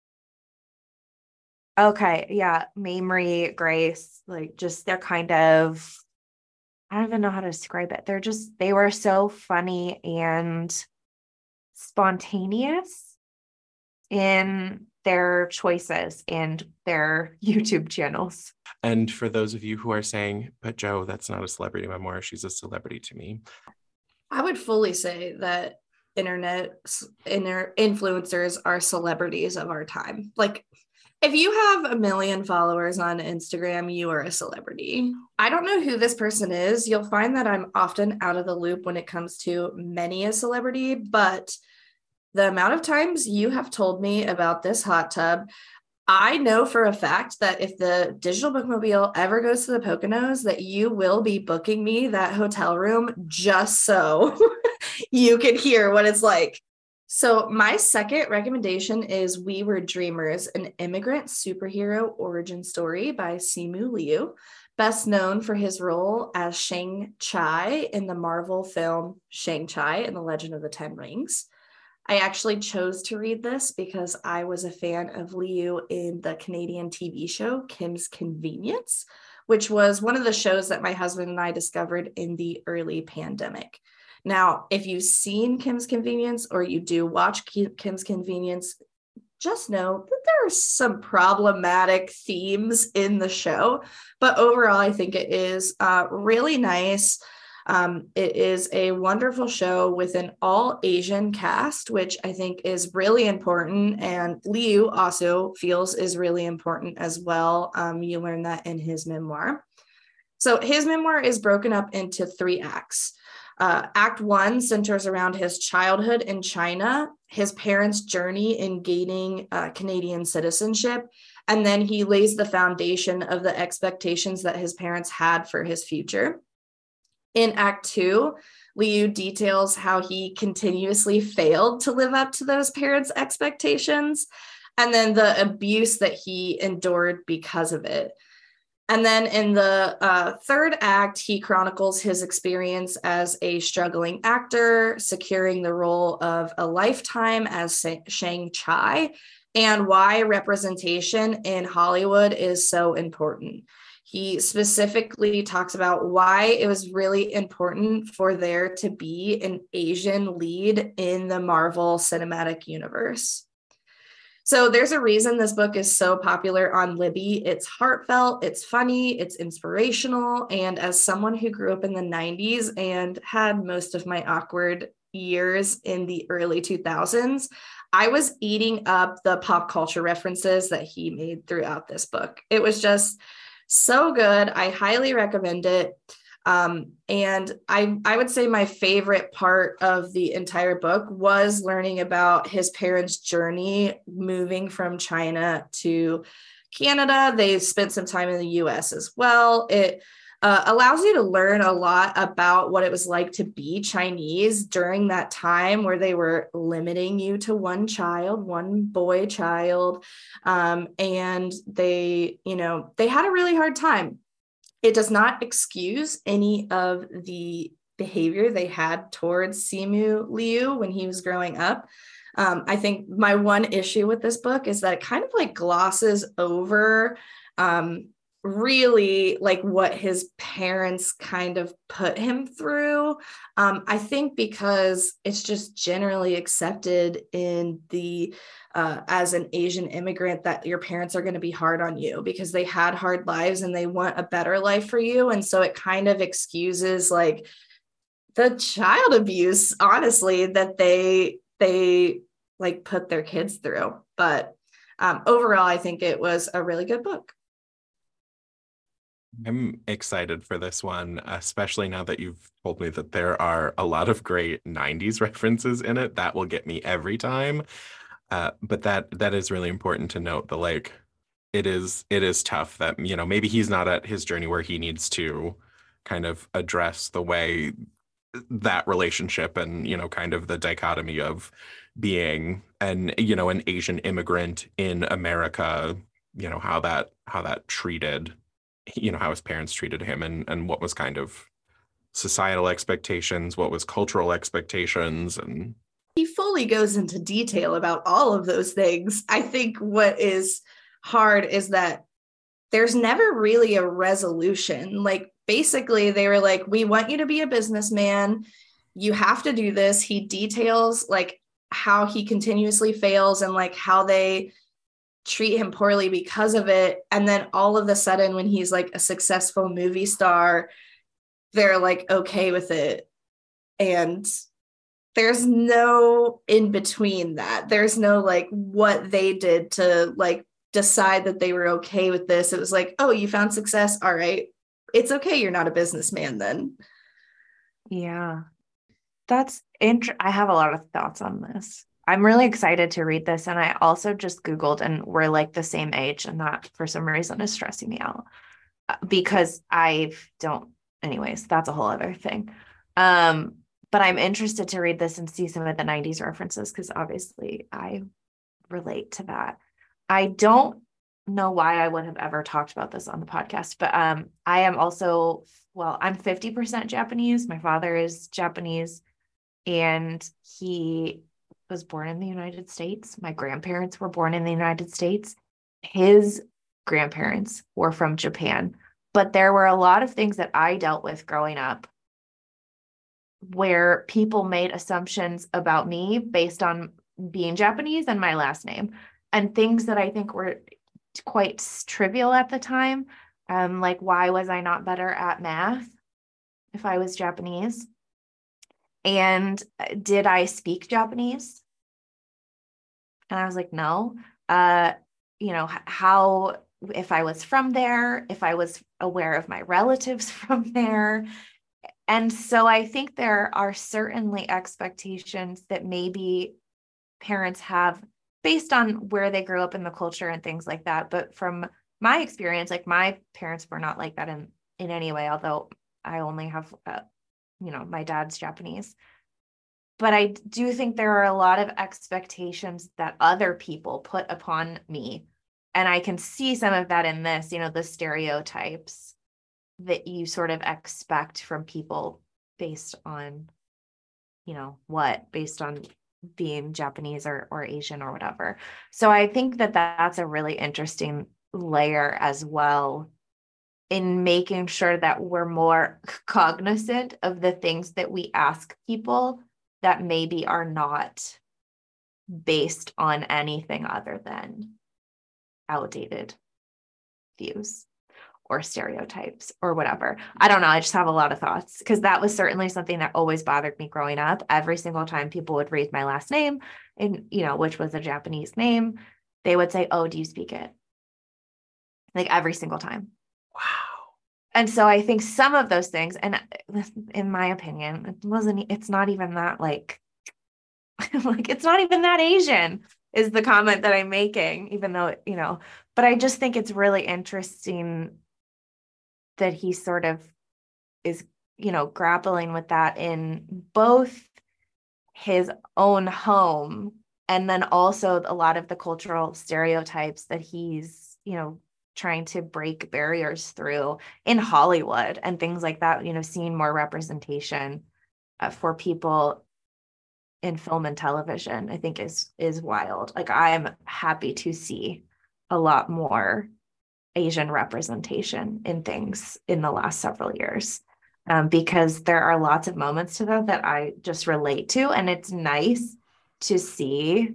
Okay, yeah, Mamrie, Grace, like just they're kind of, I don't even know how to describe it. They're just, they were so funny and spontaneous in their choices and their YouTube channels. And for those of you who are saying, but Joe, that's not a celebrity memoir, she's a celebrity to me. I would fully say that internet inner influencers are celebrities of our time. Like, if you have a million followers on Instagram, you are a celebrity. I don't know who this person is. You'll find that I'm often out of the loop when it comes to many a celebrity, but the amount of times you have told me about this hot tub, I know for a fact that if the Digital Bookmobile ever goes to the Poconos, that you will be booking me that hotel room just so you can hear what it's like. So my second recommendation is We Were Dreamers, an immigrant superhero origin story by Simu Liu, best known for his role as Shang-Chi in the Marvel film Shang-Chi and the Legend of the Ten Rings. I actually chose to read this because I was a fan of Liu in the Canadian T V show Kim's Convenience, which was one of the shows that my husband and I discovered in the early pandemic. Now, if you've seen Kim's Convenience or you do watch Kim's Convenience, just know that there are some problematic themes in the show, but overall, I think it is uh, really nice. Um, it is a wonderful show with an all Asian cast, which I think is really important. And Liu also feels is really important as well. Um, you learn that in his memoir. So his memoir is broken up into three acts. Uh, act one centers around his childhood in China, his parents' journey in gaining uh, Canadian citizenship, and then he lays the foundation of the expectations that his parents had for his future. In Act Two, Liu details how he continuously failed to live up to those parents' expectations, and then the abuse that he endured because of it. And then in the uh, third act, he chronicles his experience as a struggling actor, securing the role of a lifetime as Shang-Chi, and why representation in Hollywood is so important. He specifically talks about why it was really important for there to be an Asian lead in the Marvel Cinematic Universe. So there's a reason this book is so popular on Libby. It's heartfelt, it's funny, it's inspirational. And as someone who grew up in the nineties and had most of my awkward years in the early two thousands, I was eating up the pop culture references that he made throughout this book. It was just so good. I highly recommend it. Um, and I, I would say my favorite part of the entire book was learning about his parents' journey moving from China to Canada. They spent some time in the U S as well. It uh, allows you to learn a lot about what it was like to be Chinese during that time where they were limiting you to one child, one boy child. Um, and they, you know, they had a really hard time. It does not excuse any of the behavior they had towards Simu Liu when he was growing up. Um, I think my one issue with this book is that it kind of like glosses over um, really like what his parents kind of put him through. Um, I think because it's just generally accepted in the uh, as an Asian immigrant that your parents are going to be hard on you because they had hard lives and they want a better life for you. And so it kind of excuses like the child abuse, honestly, that they they like put their kids through. But um, overall, I think it was a really good book. I'm excited for this one, especially now that you've told me that there are a lot of great nineties references in it. That will get me every time. Uh, but that that is really important to note. The like, it is it is tough that, you know, maybe he's not at his journey where he needs to kind of address the way that relationship and, you know, kind of the dichotomy of being an, you know, an Asian immigrant in America, you know, how that how that treated, you know, how his parents treated him and and what was kind of societal expectations, what was cultural expectations. And he fully goes into detail about all of those things. I think what is hard is that there's never really a resolution. Like basically they were like, we want you to be a businessman. You have to do this. He details like how he continuously fails and like how they treat him poorly because of it. And then all of a sudden when he's like a successful movie star, they're like okay with it. And there's no in between that. There's no like what they did to like decide that they were okay with this. It was like, oh, you found success. All right. It's okay. You're not a businessman then. Yeah. That's interesting. I have a lot of thoughts on this. I'm really excited to read this. And I also just Googled and we're like the same age, and that for some reason is stressing me out because I don't, anyways, that's a whole other thing. Um, but I'm interested to read this and see some of the nineties references because obviously I relate to that. I don't know why I would have ever talked about this on the podcast, but um, I am also, well, I'm fifty percent Japanese. My father is Japanese, and he was born in the United States. My grandparents were born in the United States. His grandparents were from Japan, but there were a lot of things that I dealt with growing up where people made assumptions about me based on being Japanese and my last name, and things that I think were quite trivial at the time. Um, like, why was I not better at math if I was Japanese? And did I speak Japanese? And I was like, no. Uh, you know, how, if I was from there, if I was aware of my relatives from there. And so I think there are certainly expectations that maybe parents have based on where they grew up in the culture and things like that. But from my experience, like my parents were not like that in, in any way, although I only have, uh, you know, my dad's Japanese. But I do think there are a lot of expectations that other people put upon me. And I can see some of that in this, you know, the stereotypes that you sort of expect from people based on, you know, what, based on being Japanese or, or Asian or whatever. So I think that that's a really interesting layer as well in making sure that we're more cognizant of the things that we ask people that maybe are not based on anything other than outdated views or stereotypes or whatever. I don't know. I just have a lot of thoughts because that was certainly something that always bothered me growing up. Every single time people would read my last name, and you know, which was a Japanese name, they would say, "Oh, do you speak it?" Like every single time. Wow. And so I think some of those things, and in my opinion, it wasn't, it's not even that like, like, it's not even that Asian is the comment that I'm making, even though, you know, but I just think it's really interesting that he sort of is, you know, grappling with that in both his own home and then also a lot of the cultural stereotypes that he's, you know, trying to break barriers through in Hollywood and things like that, you know, seeing more representation uh, for people in film and television, I think is, is wild. Like I'm happy to see a lot more Asian representation in things in the last several years um, because there are lots of moments to them that I just relate to. And it's nice to see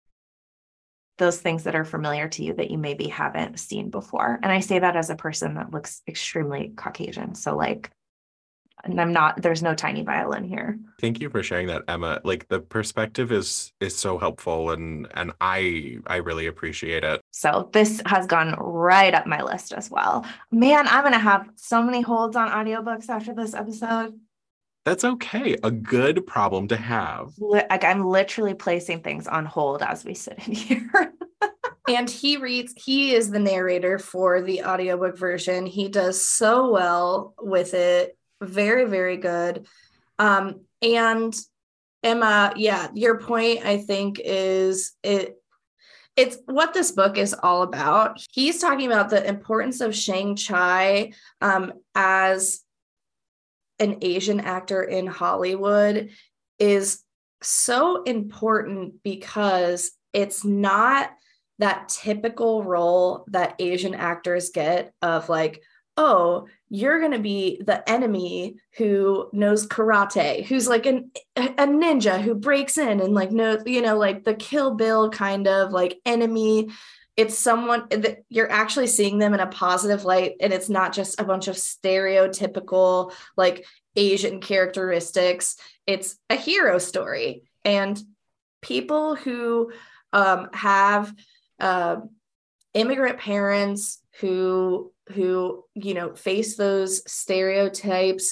those things that are familiar to you that you maybe haven't seen before. And I say that as a person that looks extremely Caucasian. So like, and I'm not, there's no tiny violin here. Thank you for sharing that, Emma. Like the perspective is is so helpful and and I I really appreciate it. So this has gone right up my list as well. Man, I'm going to have so many holds on audiobooks after this episode. That's okay. A good problem to have. Like I'm literally placing things on hold as we sit in here. And he reads, he is the narrator for the audiobook version. He does so well with it. Very, very good. Um, and Emma, yeah, your point, I think, is it. It's what this book is all about. He's talking about the importance of Shang Chai um, as an Asian actor in Hollywood is so important because it's not that typical role that Asian actors get of like, oh, you're going to be the enemy who knows karate, who's like an, a ninja who breaks in and like, knows, you know, like the Kill Bill kind of like enemy. It's someone that you're actually seeing them in a positive light. And it's not just a bunch of stereotypical like Asian characteristics. It's a hero story. And people who um, have uh, immigrant parents who who, you know, face those stereotypes,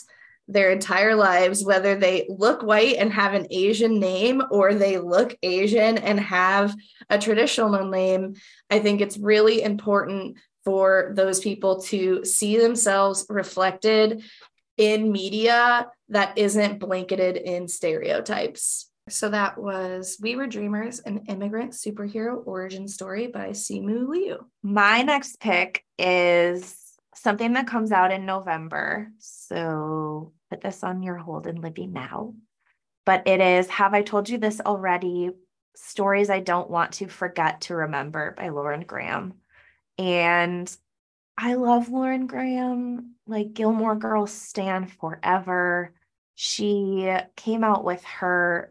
their entire lives, whether they look white and have an Asian name or they look Asian and have a traditional name. I think it's really important for those people to see themselves reflected in media that isn't blanketed in stereotypes. So that was We Were Dreamers, an immigrant superhero origin story by Simu Liu. My next pick is something that comes out in November. So put this on your hold and Libby now. But it is Have I Told You This Already? Stories I Don't Want to Forget to Remember by Lauren Graham. And I love Lauren Graham, like Gilmore Girls stan forever. She came out with her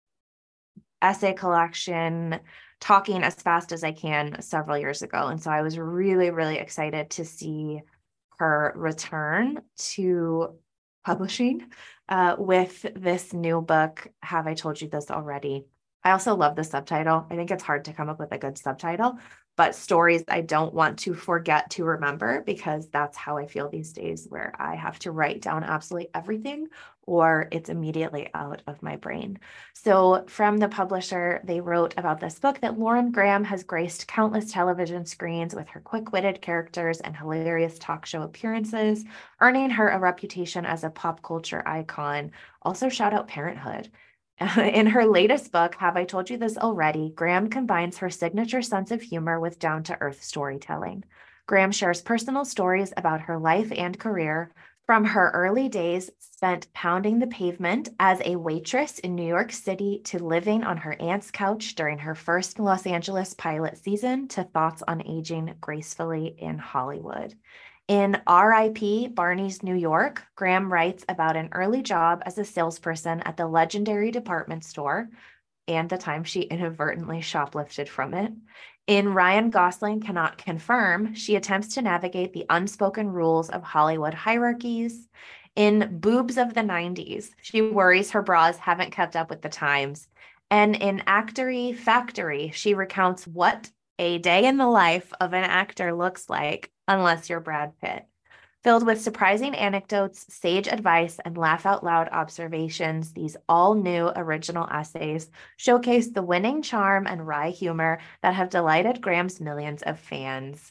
essay collection, Talking as Fast as I Can, several years ago. And so I was really, really excited to see her return to publishing uh, with this new book, Have I Told You This Already? I also love the subtitle. I think it's hard to come up with a good subtitle, but Stories I Don't Want to Forget to Remember, because that's how I feel these days, where I have to write down absolutely everything or it's immediately out of my brain. So from the publisher, they wrote about this book that Lauren Graham has graced countless television screens with her quick-witted characters and hilarious talk show appearances, earning her a reputation as a pop culture icon. Also shout out Parenthood. In her latest book, Have I Told You This Already? Graham combines her signature sense of humor with down-to-earth storytelling. Graham shares personal stories about her life and career, from her early days spent pounding the pavement as a waitress in New York City to living on her aunt's couch during her first Los Angeles pilot season to thoughts on aging gracefully in Hollywood. In R I P Barney's New York, Graham writes about an early job as a salesperson at the legendary department store and the time she inadvertently shoplifted from it. In Ryan Gosling Cannot Confirm, she attempts to navigate the unspoken rules of Hollywood hierarchies. In Boobs of the nineties, she worries her bras haven't kept up with the times. And in Actory Factory, she recounts what a day in the life of an actor looks like, unless you're Brad Pitt. Filled with surprising anecdotes, sage advice, and laugh-out-loud observations, these all-new original essays showcase the winning charm and wry humor that have delighted Graham's millions of fans.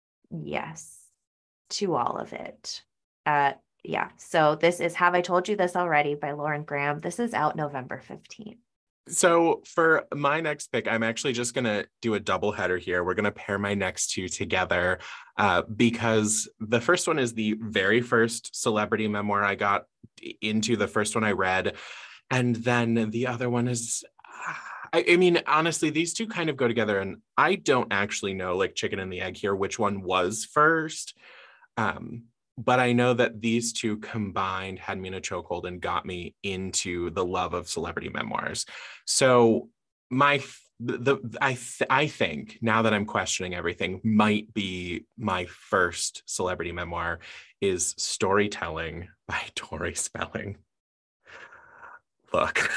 Yes, to all of it. Uh, yeah, so this is Have I Told You This Already by Lauren Graham. This is out November fifteenth. So for my next pick, I'm actually just going to do a double header here. We're going to pair my next two together uh, because the first one is the very first celebrity memoir I got into, the first one I read. And then the other one is, I, I mean, honestly, these two kind of go together. And I don't actually know, like chicken and the egg here, which one was first. Um, But I know that these two combined had me in a chokehold and got me into the love of celebrity memoirs. So my the I th- I think now that I'm questioning everything, might be my first celebrity memoir is Storytelling by Tori Spelling. Look.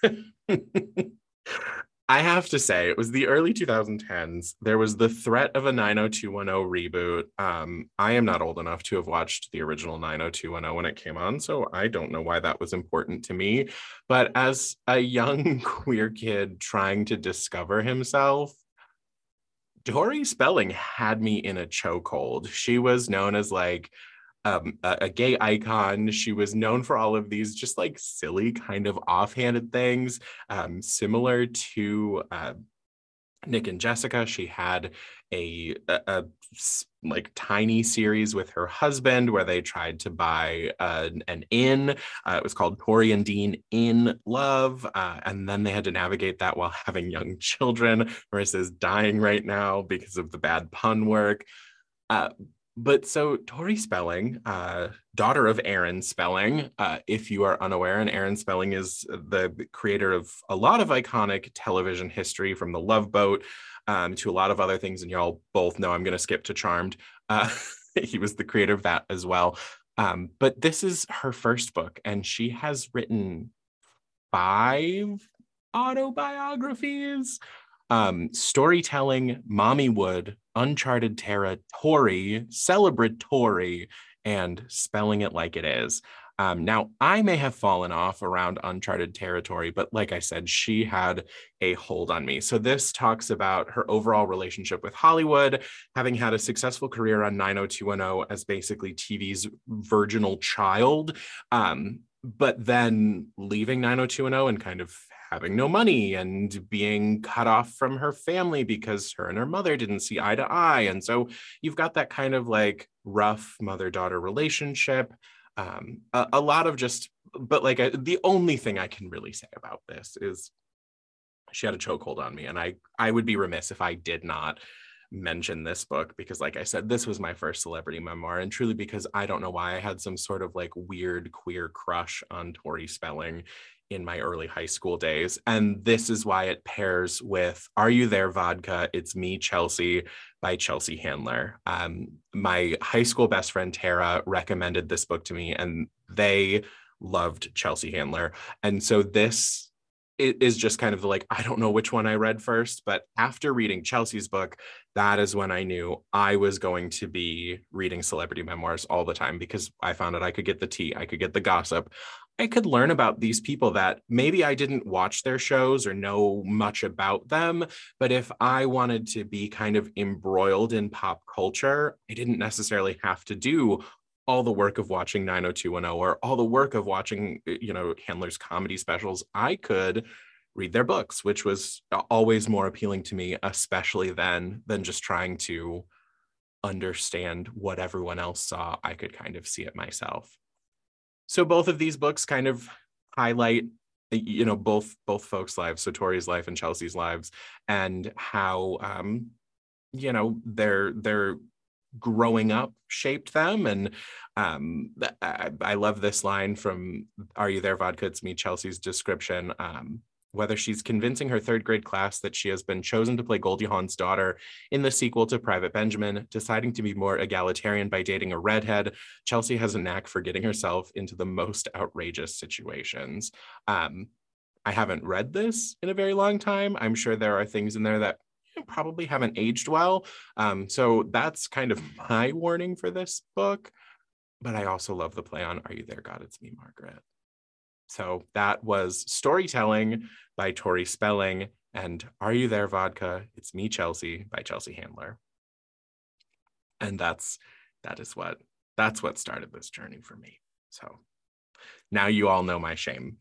I have to say, it was the early twenty tens. There was the threat of a nine oh two one oh reboot. Um, I am not old enough to have watched the original nine oh two one oh when it came on, so I don't know why that was important to me. But as a young queer kid trying to discover himself, Tori Spelling had me in a chokehold. She was known as like Um, a, a gay icon. She was known for all of these just like silly kind of offhanded things, um, similar to uh, Nick and Jessica. She had a, a, a like tiny series with her husband where they tried to buy uh, an inn. Uh, it was called Tori and Dean in Love. Uh, and then they had to navigate that while having young children. Marissa's dying right now because of the bad pun work. Uh, But so Tori Spelling, uh, daughter of Aaron Spelling, uh, if you are unaware, and Aaron Spelling is the creator of a lot of iconic television history, from The Love Boat um, to a lot of other things. And y'all both know I'm going to skip to Charmed. Uh, he was the creator of that as well. Um, but this is her first book, and she has written five autobiographies. Um, Storytelling, Mommywood, Uncharted Terra, Tori, Celebratory, and Spelling It Like It Is. Um, now, I may have fallen off around uncharted territory, but like I said, she had a hold on me. So this talks about her overall relationship with Hollywood, having had a successful career on nine oh two one oh as basically T V's virginal child, um, but then leaving nine oh two one oh and kind of having no money and being cut off from her family because her and her mother didn't see eye to eye. And so you've got that kind of like rough mother-daughter relationship. Um, a, a lot of just, but like I, the only thing I can really say about this is she had a chokehold on me. And I, I would be remiss if I did not mention this book, because like I said, this was my first celebrity memoir, and truly because I don't know why I had some sort of like weird queer crush on Tori Spelling in my early high school days. And this is why it pairs with Are You There, Vodka? It's Me, Chelsea by Chelsea Handler. Um, my high school best friend, Tara, recommended this book to me, and they loved Chelsea Handler. And so this it is just kind of like, I don't know which one I read first, but after reading Chelsea's book, that is when I knew I was going to be reading celebrity memoirs all the time, because I found out I could get the tea, I could get the gossip. I could learn about these people that maybe I didn't watch their shows or know much about them, but if I wanted to be kind of embroiled in pop culture, I didn't necessarily have to do all the work of watching nine oh two one oh or all the work of watching, you know, Handler's comedy specials. I could read their books, which was always more appealing to me, especially then, than just trying to understand what everyone else saw. I could kind of see it myself. So both of these books kind of highlight, you know, both both folks' lives, so Tori's life and Chelsea's lives, and how, um, you know, their their growing up shaped them. And um, I, I love this line from Are You There, Vodka? It's Me, Chelsea's description. Um, whether she's convincing her third grade class that she has been chosen to play Goldie Hawn's daughter in the sequel to Private Benjamin, deciding to be more egalitarian by dating a redhead, Chelsea has a knack for getting herself into the most outrageous situations. Um, I haven't read this in a very long time. I'm sure there are things in there that probably haven't aged well. Um, so that's kind of my warning for this book. But I also love the play on Are You There, God? It's Me, Margaret. So that was Storytelling by Tori Spelling, and Are You There, Vodka? It's Me, Chelsea by Chelsea Handler. And that's that is what that's what started this journey for me. So now you all know my shame.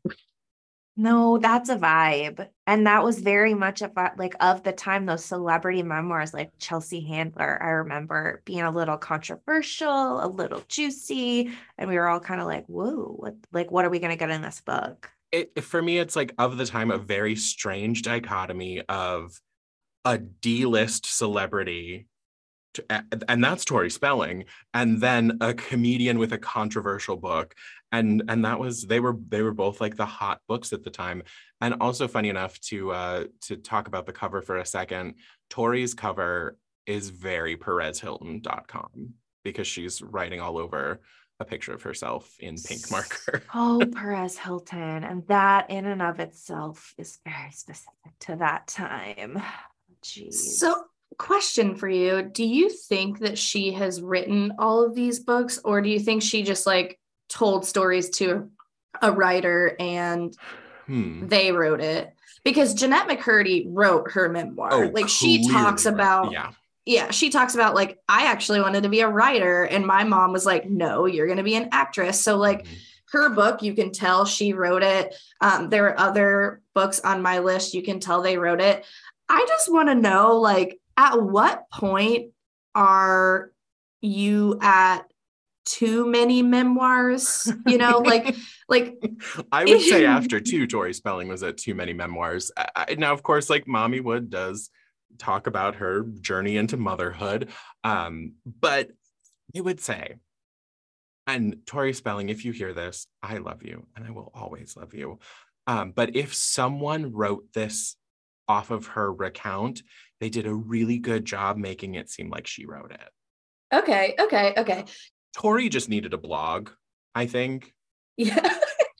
No, that's a vibe. And that was very much about like of the time, those celebrity memoirs like Chelsea Handler, I remember being a little controversial, a little juicy. And we were all kind of like, whoa, what, like, what are we going to get in this book? It, for me, it's like of the time, a very strange dichotomy of a D-list celebrity, to, and that's Tori Spelling, and then a comedian with a controversial book. And and that was, they were they were both like the hot books at the time. And also funny enough to uh, to talk about the cover for a second, Tori's cover is very Perez Hilton dot com, because she's writing all over a picture of herself in pink marker. Oh, Perez Hilton. And that in and of itself is very specific to that time. Jeez. So question for you. Do you think that she has written all of these books, or do you think she just like told stories to a writer and hmm. they wrote it? Because Jeanette McCurdy wrote her memoir. Oh, like she talks about, yeah. yeah, she talks about like, I actually wanted to be a writer, and my mom was like, no, you're going to be an actress. So like mm-hmm. her book, you can tell she wrote it. Um, there are other books on my list. You can tell they wrote it. I just want to know, like, at what point are you at too many memoirs? You know, like, like I would say after two, Tori Spelling was at too many memoirs. I, now, of course, like Mommy Wood does talk about her journey into motherhood. Um, but I would say, and Tori Spelling, if you hear this, I love you and I will always love you. Um, but if someone wrote this off of her recount, they did a really good job making it seem like she wrote it. Okay, okay, okay. Tori just needed a blog, I think. Yeah.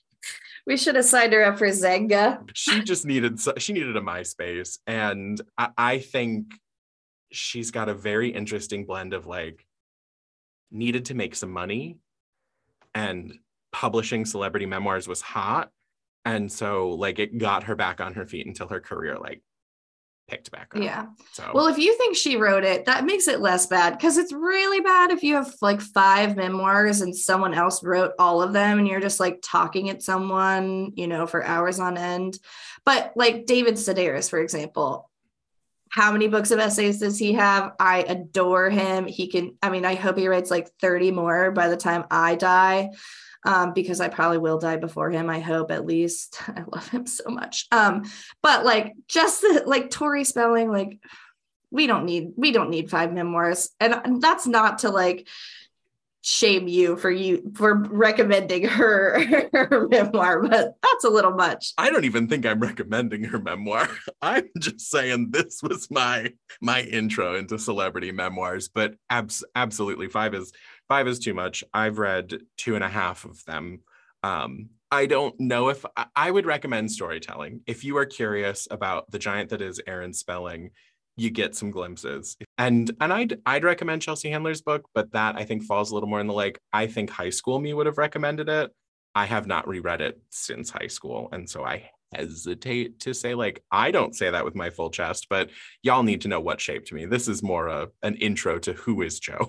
We should have signed her up for Zynga. She just needed, she needed a MySpace. And I, I think she's got a very interesting blend of like, needed to make some money and publishing celebrity memoirs was hot. And so like it got her back on her feet until her career like picked back up. Yeah. So well, if you think she wrote it, that makes it less bad, because it's really bad if you have like five memoirs and someone else wrote all of them and you're just like talking at someone, you know, for hours on end. But like David Sedaris, for example, how many books of essays does he have? I adore him. He can, I mean, I hope he writes like thirty more by the time I die. Um, because I probably will die before him. I hope, at least. I love him so much. Um, but like just the, like Tori Spelling, like we don't need, we don't need five memoirs. And that's not to like shame you for you for recommending her, her memoir, but that's a little much. I don't even think I'm recommending her memoir. I'm just saying this was my my intro into celebrity memoirs, but abs- absolutely five is five is too much. I've read two and a half of them. Um, I don't know if I, I would recommend storytelling. If you are curious about the giant that is Aaron Spelling, you get some glimpses. And and I'd I'd recommend Chelsea Handler's book, but that I think falls a little more in the like, I think high school me would have recommended it. I have not reread it since high school. And so I hesitate to say, like, I don't say that with my full chest, but y'all need to know what shaped me. This is more a, an intro to who is Jo.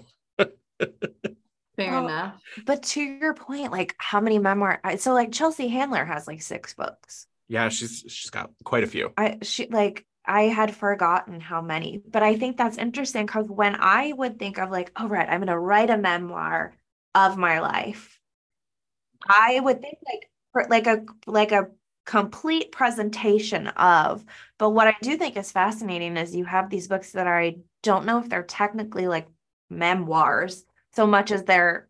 Fair Well, enough. But to your point, like how many memoir? I- So like Chelsea Handler has like six books. Yeah, she's she's got quite a few. I she like I had forgotten how many, but I think that's interesting because when I would think of like, oh, right, I'm going to write a memoir of my life, I would think like for- like a like a complete presentation of. But what I do think is fascinating is you have these books that are, I don't know if they're technically like memoirs so much as they're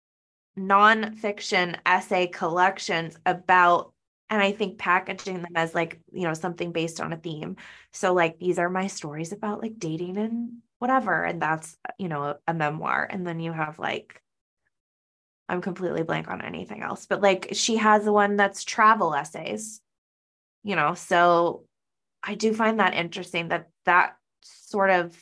nonfiction essay collections about, and I think packaging them as like, you know, something based on a theme. So like, these are my stories about like dating and whatever. And that's, you know, a, a memoir. And then you have like, I'm completely blank on anything else, but like she has one that's travel essays, you know, so I do find that interesting that that sort of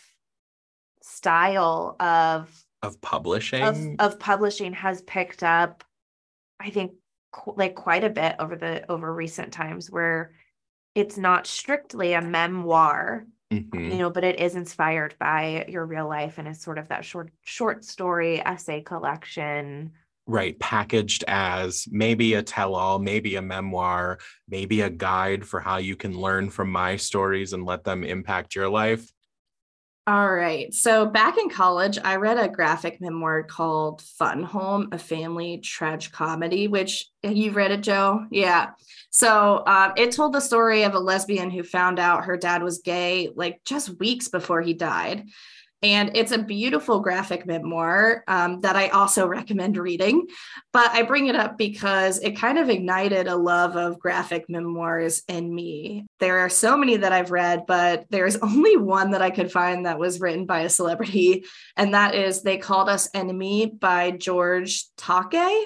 style of Of publishing. of, of publishing has picked up, I think, qu- like quite a bit over the over recent times, where it's not strictly a memoir, Mhm. you know, but it is inspired by your real life and it's sort of that short short story essay collection. Right, packaged as maybe a tell-all, maybe a memoir, maybe a guide for how you can learn from my stories and let them impact your life. All right. So back in college, I read a graphic memoir called Fun Home, a family tragicomedy, which you've read it, Jo? Yeah. So um, it told the story of a lesbian who found out her dad was gay, like just weeks before he died. And it's a beautiful graphic memoir um, that I also recommend reading. But I bring it up because it kind of ignited a love of graphic memoirs in me. There are so many that I've read, but there's only one that I could find that was written by a celebrity. And that is They Called Us Enemy by George Takei.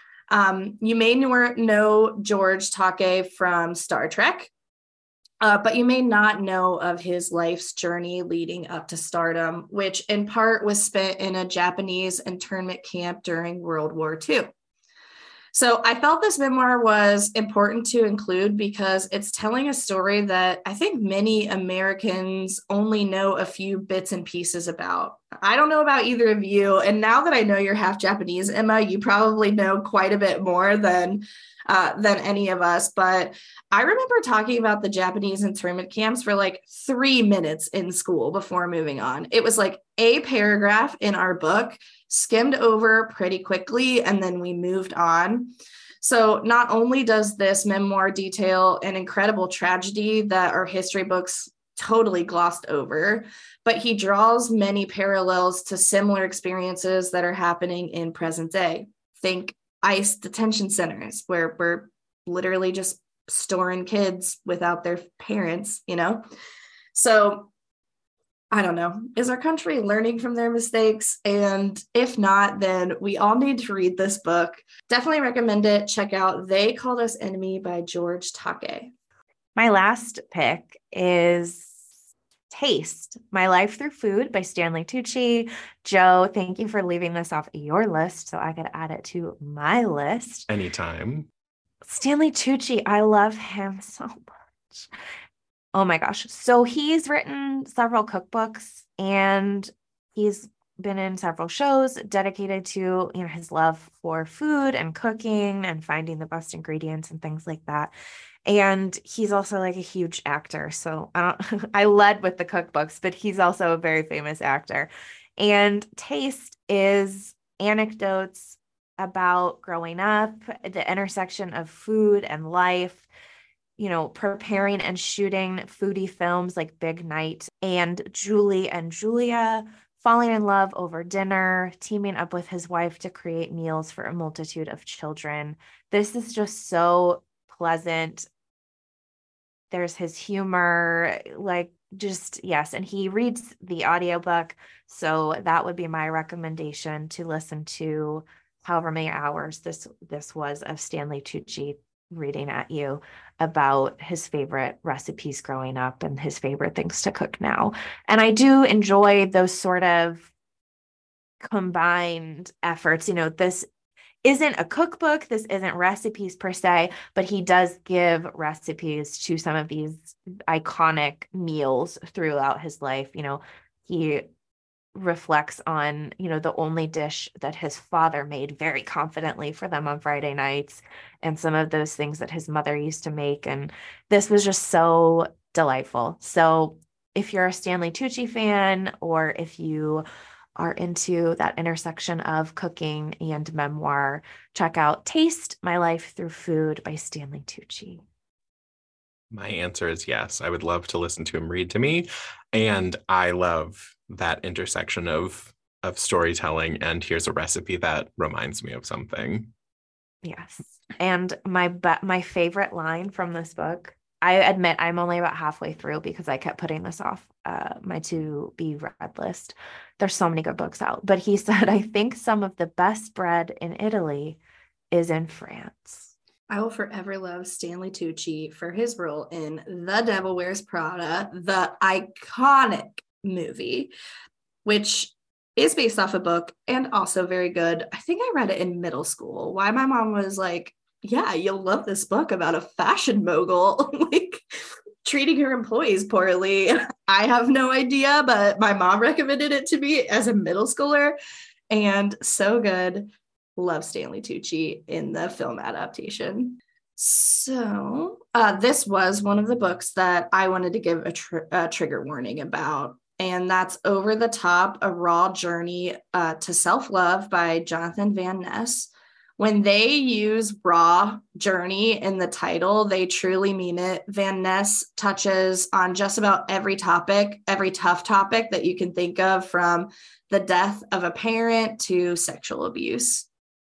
Um, you may know George Takei from Star Trek. Uh, but you may not know of his life's journey leading up to stardom, which in part was spent in a Japanese internment camp during World War Two. So I felt this memoir was important to include because it's telling a story that I think many Americans only know a few bits and pieces about. I don't know about either of you. And now that I know you're half Japanese, Emma, you probably know quite a bit more than Uh, than any of us. But I remember talking about the Japanese internment camps for like three minutes in school before moving on. It was like a paragraph in our book, skimmed over pretty quickly, and then we moved on. So not only does this memoir detail an incredible tragedy that our history books totally glossed over, but he draws many parallels to similar experiences that are happening in present day. Think ICE detention centers where we're literally just storing kids without their parents, you know? So I don't know. Is our country learning from their mistakes? And if not, then we all need to read this book. Definitely recommend it. Check out They Called Us Enemy by George Takei. My last pick is Taste, My Life Through Food by Stanley Tucci. Joe, thank you for leaving this off your list so I could add it to my list. Anytime. Stanley Tucci, I love him so much. Oh my gosh. So he's written several cookbooks and he's been in several shows dedicated to, you know, his love for food and cooking and finding the best ingredients and things like that. And he's also like a huge actor. So I don't, I led with the cookbooks, but he's also a very famous actor. And Taste is anecdotes about growing up, the intersection of food and life, you know, preparing and shooting foodie films like Big Night, and Julie and Julia falling in love over dinner, teaming up with his wife to create meals for a multitude of children. This is just so pleasant. There's his humor, like just, yes. And he reads the audiobook. So that would be my recommendation, to listen to however many hours this, this was of Stanley Tucci reading at you about his favorite recipes growing up and his favorite things to cook now. And I do enjoy those sort of combined efforts. You know, this isn't a cookbook, this isn't recipes per se, but he does give recipes to some of these iconic meals throughout his life. You know, he reflects on, you know, the only dish that his father made very confidently for them on Friday nights, and some of those things that his mother used to make. And this was just so delightful. So if you're a Stanley Tucci fan, or if you are into that intersection of cooking and memoir, check out Taste, My Life Through Food by Stanley Tucci. My answer is yes. I would love to listen to him read to me. And I love that intersection of of storytelling and here's a recipe that reminds me of something. Yes. And my be- my favorite line from this book, I admit I'm only about halfway through because I kept putting this off uh, my to be read list. There's so many good books out. But he said, I think some of the best bread in Italy is in France. I will forever love Stanley Tucci for his role in The Devil Wears Prada, the iconic movie, which is based off a book and also very good. I think I read it in middle school. Why my mom was like, yeah, you'll love this book about a fashion mogul, like treating her employees poorly. I have no idea, but my mom recommended it to me as a middle schooler, and so good. Love Stanley Tucci in the film adaptation. So uh, this was one of the books that I wanted to give a, tr- a trigger warning about, and that's Over the Top, A Raw Journey uh, to Self-Love by Jonathan Van Ness. When they use raw journey in the title, they truly mean it. Van Ness touches on just about every topic, every tough topic that you can think of, from the death of a parent to sexual abuse.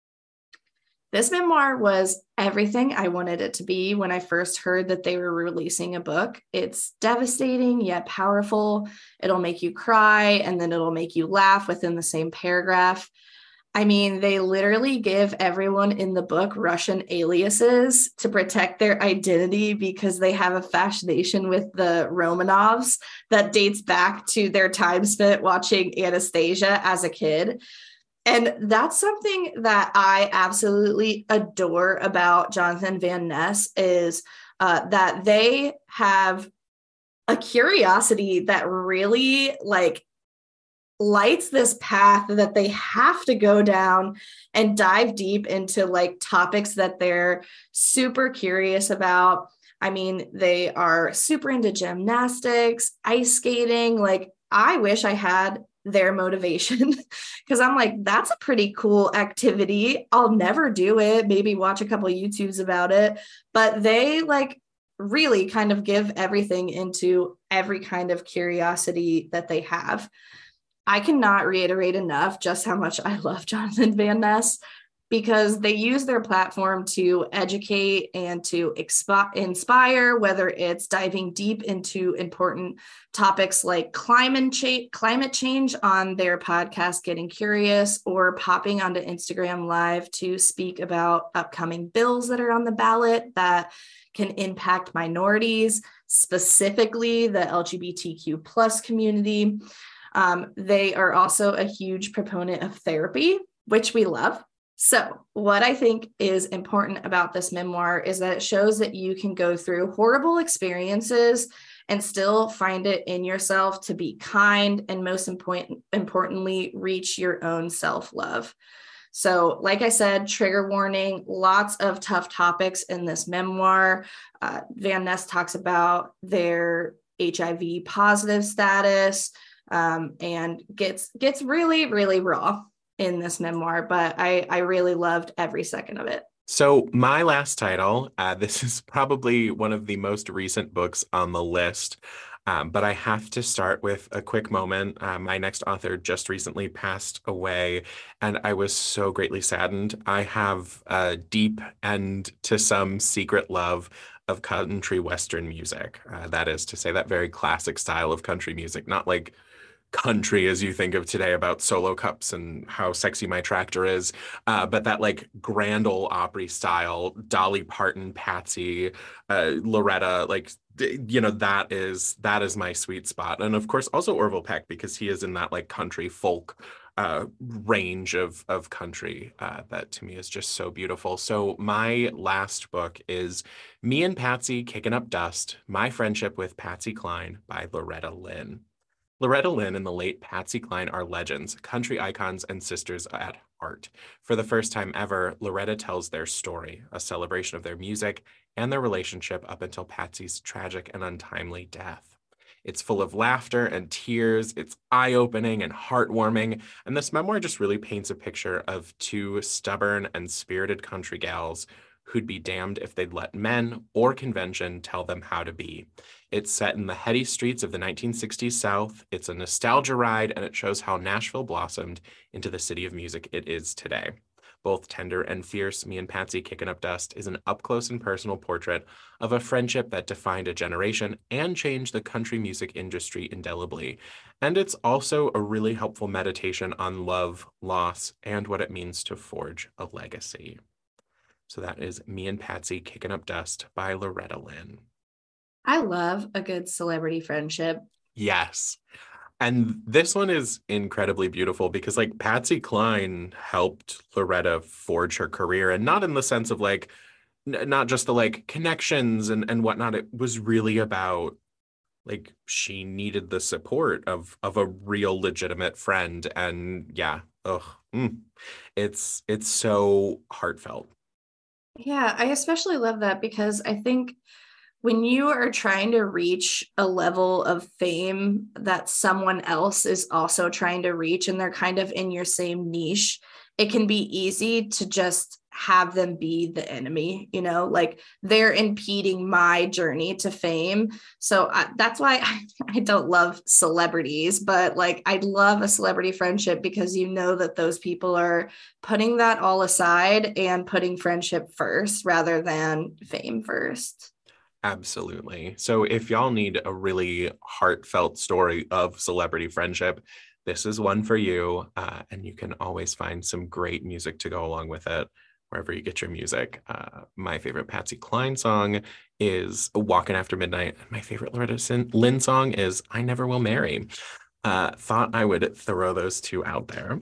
This memoir was everything I wanted it to be when I first heard that they were releasing a book. It's devastating yet powerful. It'll make you cry, and then it'll make you laugh within the same paragraph. I mean, they literally give everyone in the book Russian aliases to protect their identity because they have a fascination with the Romanovs that dates back to their time spent watching Anastasia as a kid. And that's something that I absolutely adore about Jonathan Van Ness, is uh, that they have a curiosity that really like lights this path that they have to go down and dive deep into like topics that they're super curious about. I mean, they are super into gymnastics, ice skating. Like, I wish I had their motivation, because I'm like, that's a pretty cool activity. I'll never do it. Maybe watch a couple of YouTubes about it, but they like really kind of give everything into every kind of curiosity that they have. I cannot reiterate enough just how much I love Jonathan Van Ness, because they use their platform to educate and to expo- inspire, whether it's diving deep into important topics like climate, cha- climate change on their podcast, Getting Curious, or popping onto Instagram Live to speak about upcoming bills that are on the ballot that can impact minorities. specifically the L G B T Q plus community. Um, they are also a huge proponent of therapy, which we love. So what I think is important about this memoir is that it shows that you can go through horrible experiences and still find it in yourself to be kind and, most important, importantly, reach your own self-love. So like I said, trigger warning, lots of tough topics in this memoir. Uh, Van Ness talks about their H I V positive status um, and gets, gets really, really raw in this memoir, but I, I really loved every second of it. So my last title, uh, this is probably one of the most recent books on the list, um, but I have to start with a quick moment. Uh, my next author just recently passed away, and I was so greatly saddened. I have a deep and to some secret love of country western music. Uh, that is to say, that very classic style of country music, not like country as you think of today about solo cups and how sexy my tractor is, uh, but that like Grand Ole Opry style, Dolly Parton, Patsy, uh, Loretta, like, you know, that is that is my sweet spot. And of course also Orville Peck, because he is in that like country folk uh, range of, of country uh, that to me is just so beautiful. So my last book is Me and Patsy Kicking Up Dust, My Friendship with Patsy Cline by Loretta Lynn. Loretta Lynn and the late Patsy Cline are legends, country icons, and sisters at heart. For the first time ever, Loretta tells their story, a celebration of their music and their relationship up until Patsy's tragic and untimely death. It's full of laughter and tears, it's eye-opening and heartwarming, and this memoir just really paints a picture of two stubborn and spirited country gals who'd be damned if they'd let men or convention tell them how to be. It's set in the heady streets of the nineteen sixties South. It's a nostalgia ride, and it shows how Nashville blossomed into the city of music it is today. Both tender and fierce, Me and Patsy Kicking Up Dust is an up-close and personal portrait of a friendship that defined a generation and changed the country music industry indelibly. And it's also a really helpful meditation on love, loss, and what it means to forge a legacy. So that is Me and Patsy Kicking Up Dust by Loretta Lynn. I love a good celebrity friendship. Yes. And this one is incredibly beautiful because like Patsy Cline helped Loretta forge her career, and not in the sense of like, n- not just the like connections and, and whatnot. It was really about like, she needed the support of, of a real legitimate friend. And yeah, ugh, mm, it's, it's so heartfelt. Yeah, I especially love that because I think when you are trying to reach a level of fame that someone else is also trying to reach, and they're kind of in your same niche, it can be easy to just have them be the enemy, you know, like they're impeding my journey to fame. So I, that's why I, I don't love celebrities, but like I love a celebrity friendship because you know that those people are putting that all aside and putting friendship first rather than fame first. Absolutely. So if y'all need a really heartfelt story of celebrity friendship, this is one for you. Uh, and you can always find some great music to go along with it wherever you get your music. Uh, my favorite Patsy Cline song is Walking After Midnight. My favorite Loretta Lynn song is I Never Will Marry. Uh, thought I would throw those two out there.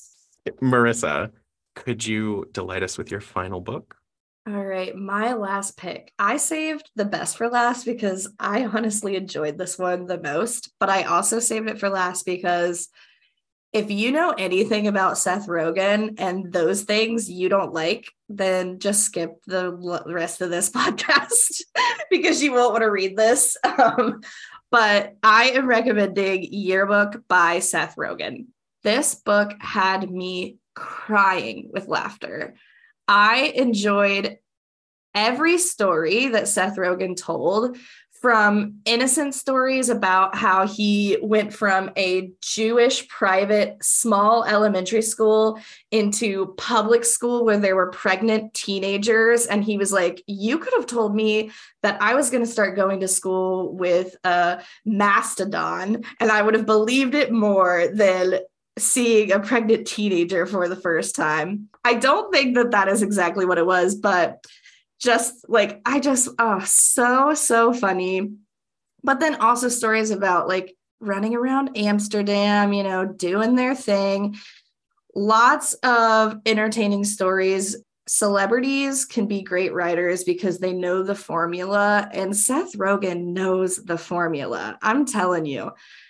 Marissa, could you delight us with your final book? All right, my last pick. I saved the best for last because I honestly enjoyed this one the most, but I also saved it for last because if you know anything about Seth Rogen and those things you don't like, then just skip the rest of this podcast because you won't want to read this. Um, but I am recommending Yearbook by Seth Rogen. This book had me crying with laughter. I enjoyed every story that Seth Rogen told, from innocent stories about how he went from a Jewish private small elementary school into public school where there were pregnant teenagers. And he was like, you could have told me that I was going to start going to school with a mastodon, and I would have believed it more than seeing a pregnant teenager for the first time. I don't think that that is exactly what it was, but just like, I just, oh, so, so funny. but then also stories about like running around Amsterdam, you know, doing their thing. Lots of entertaining stories. Celebrities can be great writers because they know the formula, and Seth Rogen knows the formula. I'm telling you,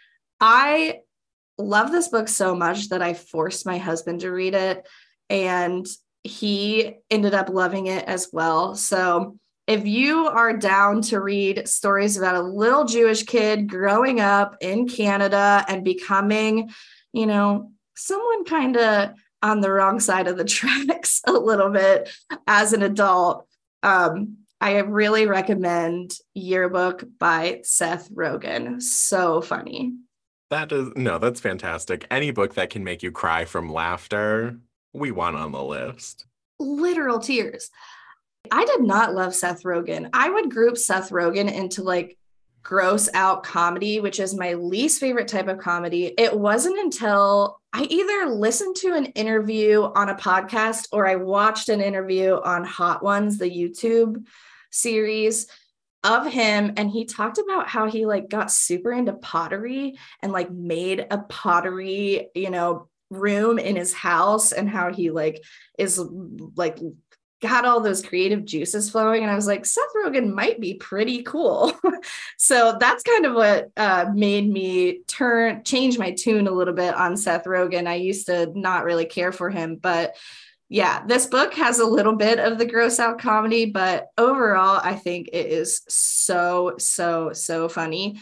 I love this book so much that I forced my husband to read it, and he ended up loving it as well. So if you are down to read stories about a little Jewish kid growing up in Canada and becoming, you know, someone kind of on the wrong side of the tracks a little bit as an adult, um, I really recommend Yearbook by Seth Rogen. So funny. That is, no, that's fantastic. Any book that can make you cry from laughter, we want on the list. Literal tears. I did not love Seth Rogen. I would group Seth Rogen into like gross out comedy, which is my least favorite type of comedy. It wasn't until I either listened to an interview on a podcast or I watched an interview on Hot Ones, the YouTube series of him, and he talked about how he like got super into pottery and like made a pottery, you know, room in his house, and how he like is like got all those creative juices flowing. And I was like, Seth Rogen might be pretty cool. So that's kind of what uh, made me turn, change my tune a little bit on Seth Rogen. I used to not really care for him, but yeah, this book has a little bit of the gross out comedy, but overall, I think it is so, so, so funny.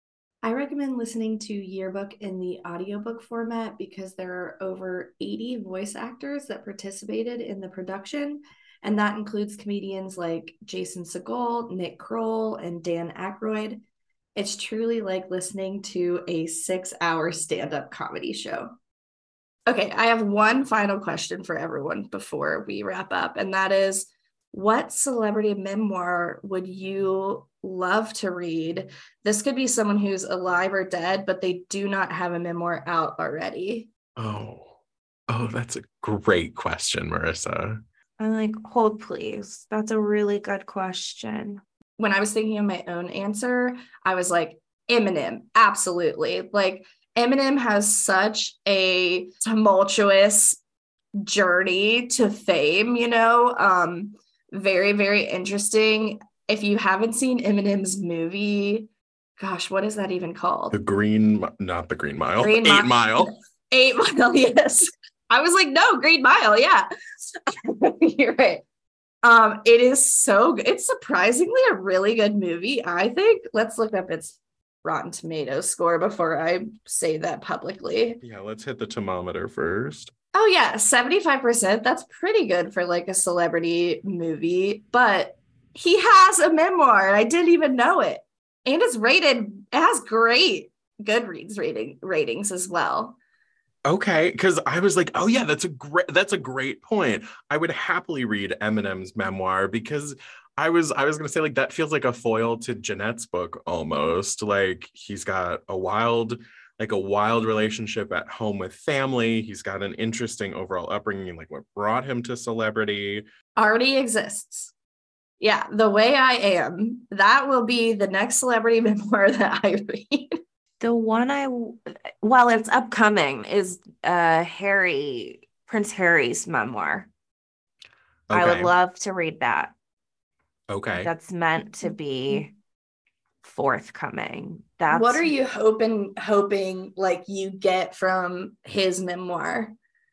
I recommend listening to Yearbook in the audiobook format because there are over eighty voice actors that participated in the production. And that includes comedians like Jason Segel, Nick Kroll, and Dan Aykroyd. It's truly like listening to a six-hour stand-up comedy show. Okay, I have one final question for everyone before we wrap up, and that is, what celebrity memoir would you love to read? This could be someone who's alive or dead, but they do not have a memoir out already. Oh, oh, that's a great question, Marissa. I'm like, hold please. That's a really good question. When I was thinking of my own answer, I was like, Eminem, absolutely. Like, Eminem has such a tumultuous journey to fame, you know, um, very, very interesting. If you haven't seen Eminem's movie, gosh, what is that even called? The Green, not the Green Mile, Green Eight Mi- Mile. Eight Mile, yes. I was like, no, Green Mile, yeah. You're right. Um, it is so good. It's surprisingly a really good movie, I think. Let's look up its Rotten Tomatoes score before I say that publicly. Yeah, let's hit the thermometer first. Oh yeah, seventy-five percent. That's pretty good for like a celebrity movie, but he has a memoir and I didn't even know it. And it's rated, it has great Goodreads rating ratings as well. Okay, because I was like, oh yeah, that's a great that's a great point. I would happily read Eminem's memoir because I was I was gonna say like that feels like a foil to Jeanette's book almost. Like he's got a wild like a wild relationship at home with family. He's got an interesting overall upbringing, like what brought him to celebrity. Already exists. Yeah, The Way I Am. That will be the next celebrity memoir that I read. The one I, well, it's upcoming, is uh, Harry, Prince Harry's memoir. Okay. I would love to read that. Okay. That's meant to be forthcoming. That's what are you hoping, hoping like you get from his memoir?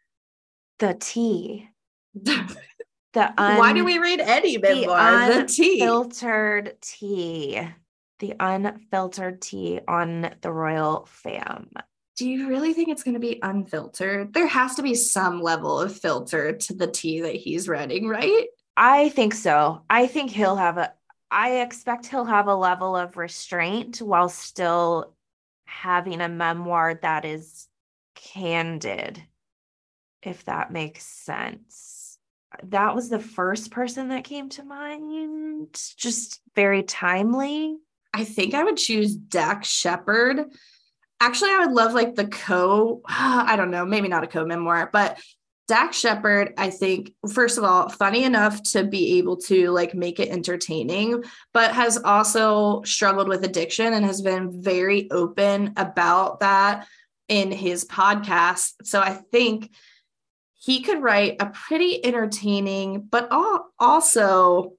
The tea. The un- Why do we read any memoir? The, the tea. Unfiltered tea. The unfiltered tea on the royal fam. Do you really think it's going to be unfiltered? There has to be some level of filter to the tea that he's writing, right? I think so. I think he'll have a, I expect he'll have a level of restraint while still having a memoir that is candid, if that makes sense. That was the first person that came to mind. Just very timely. I think I would choose Dax Shepard. Actually, I would love like the co, I don't know, maybe not a co-memoir, but Dax Shepard, I think, first of all, funny enough to be able to like make it entertaining, but has also struggled with addiction and has been very open about that in his podcast. So I think he could write a pretty entertaining, but also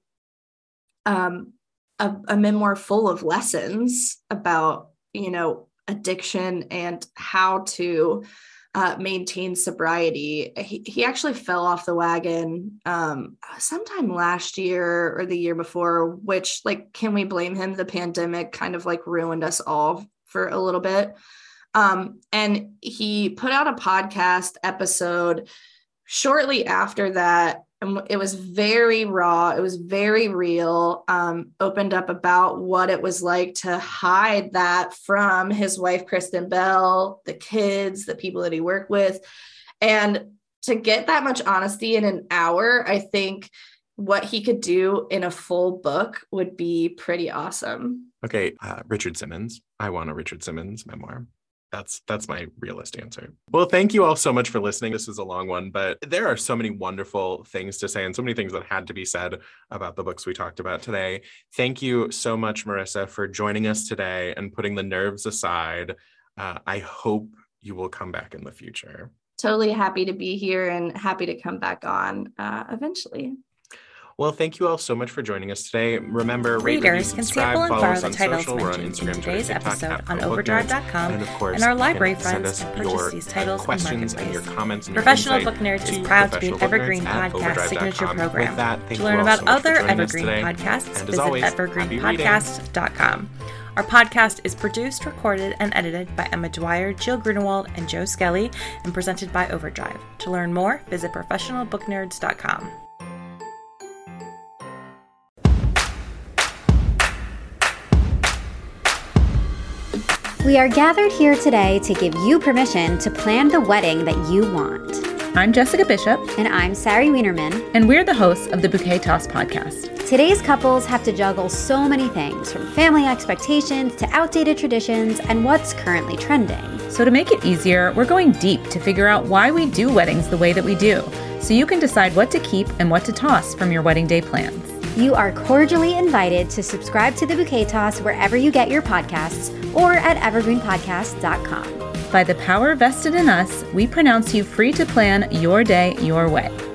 um, a, a memoir full of lessons about, you know, addiction and how to Uh, maintain sobriety. He, he actually fell off the wagon um, sometime last year or the year before, which, like, can we blame him? The pandemic kind of like ruined us all for a little bit. Um, and he put out a podcast episode shortly after that. And it was very raw. It was very real, um, opened up about what it was like to hide that from his wife, Kristen Bell, the kids, the people that he worked with. And to get that much honesty in an hour, I think what he could do in a full book would be pretty awesome. Okay, uh, Richard Simmons. I want a Richard Simmons memoir. That's that's my realist answer. Well, thank you all so much for listening. This is a long one, but there are so many wonderful things to say and so many things that had to be said about the books we talked about today. Thank you so much, Marissa, for joining us today and putting the nerves aside. Uh, I hope you will come back in the future. Totally happy to be here and happy to come back on uh, eventually. Well, thank you all so much for joining us today. Remember, rate, review, Readers can subscribe, sample and follow borrow us the on titles social. We're on mentioned in Instagram, Twitter, today's TikTok, episode at on Book overdrive Nerds. dot com, And of course, and our you can library send friends us can purchase your these titles in questions and your Marketplace. comments and your Professional insight Book Nerds is to proud to be an Professional Book Evergreen Nerds at Podcast overdrive dot com. signature program. With that, thank To you learn all about so much for other joining us Evergreen today. podcasts, And as visit always, evergreen happy reading. podcast dot com. Our podcast is produced, recorded, and edited by Emma Dwyer, Jill Grunewald, and Joe Skelly, and presented by Overdrive. To learn more, visit professional book nerds dot com. We are gathered here today to give you permission to plan the wedding that you want. I'm Jessica Bishop. And I'm Sari Wienerman. And we're the hosts of the Bouquet Toss podcast. Today's couples have to juggle so many things, from family expectations to outdated traditions and what's currently trending. So to make it easier, we're going deep to figure out why we do weddings the way that we do, so you can decide what to keep and what to toss from your wedding day plans. You are cordially invited to subscribe to the Bouquet Toss wherever you get your podcasts or at evergreen podcast dot com. By the power vested in us, we pronounce you free to plan your day your way.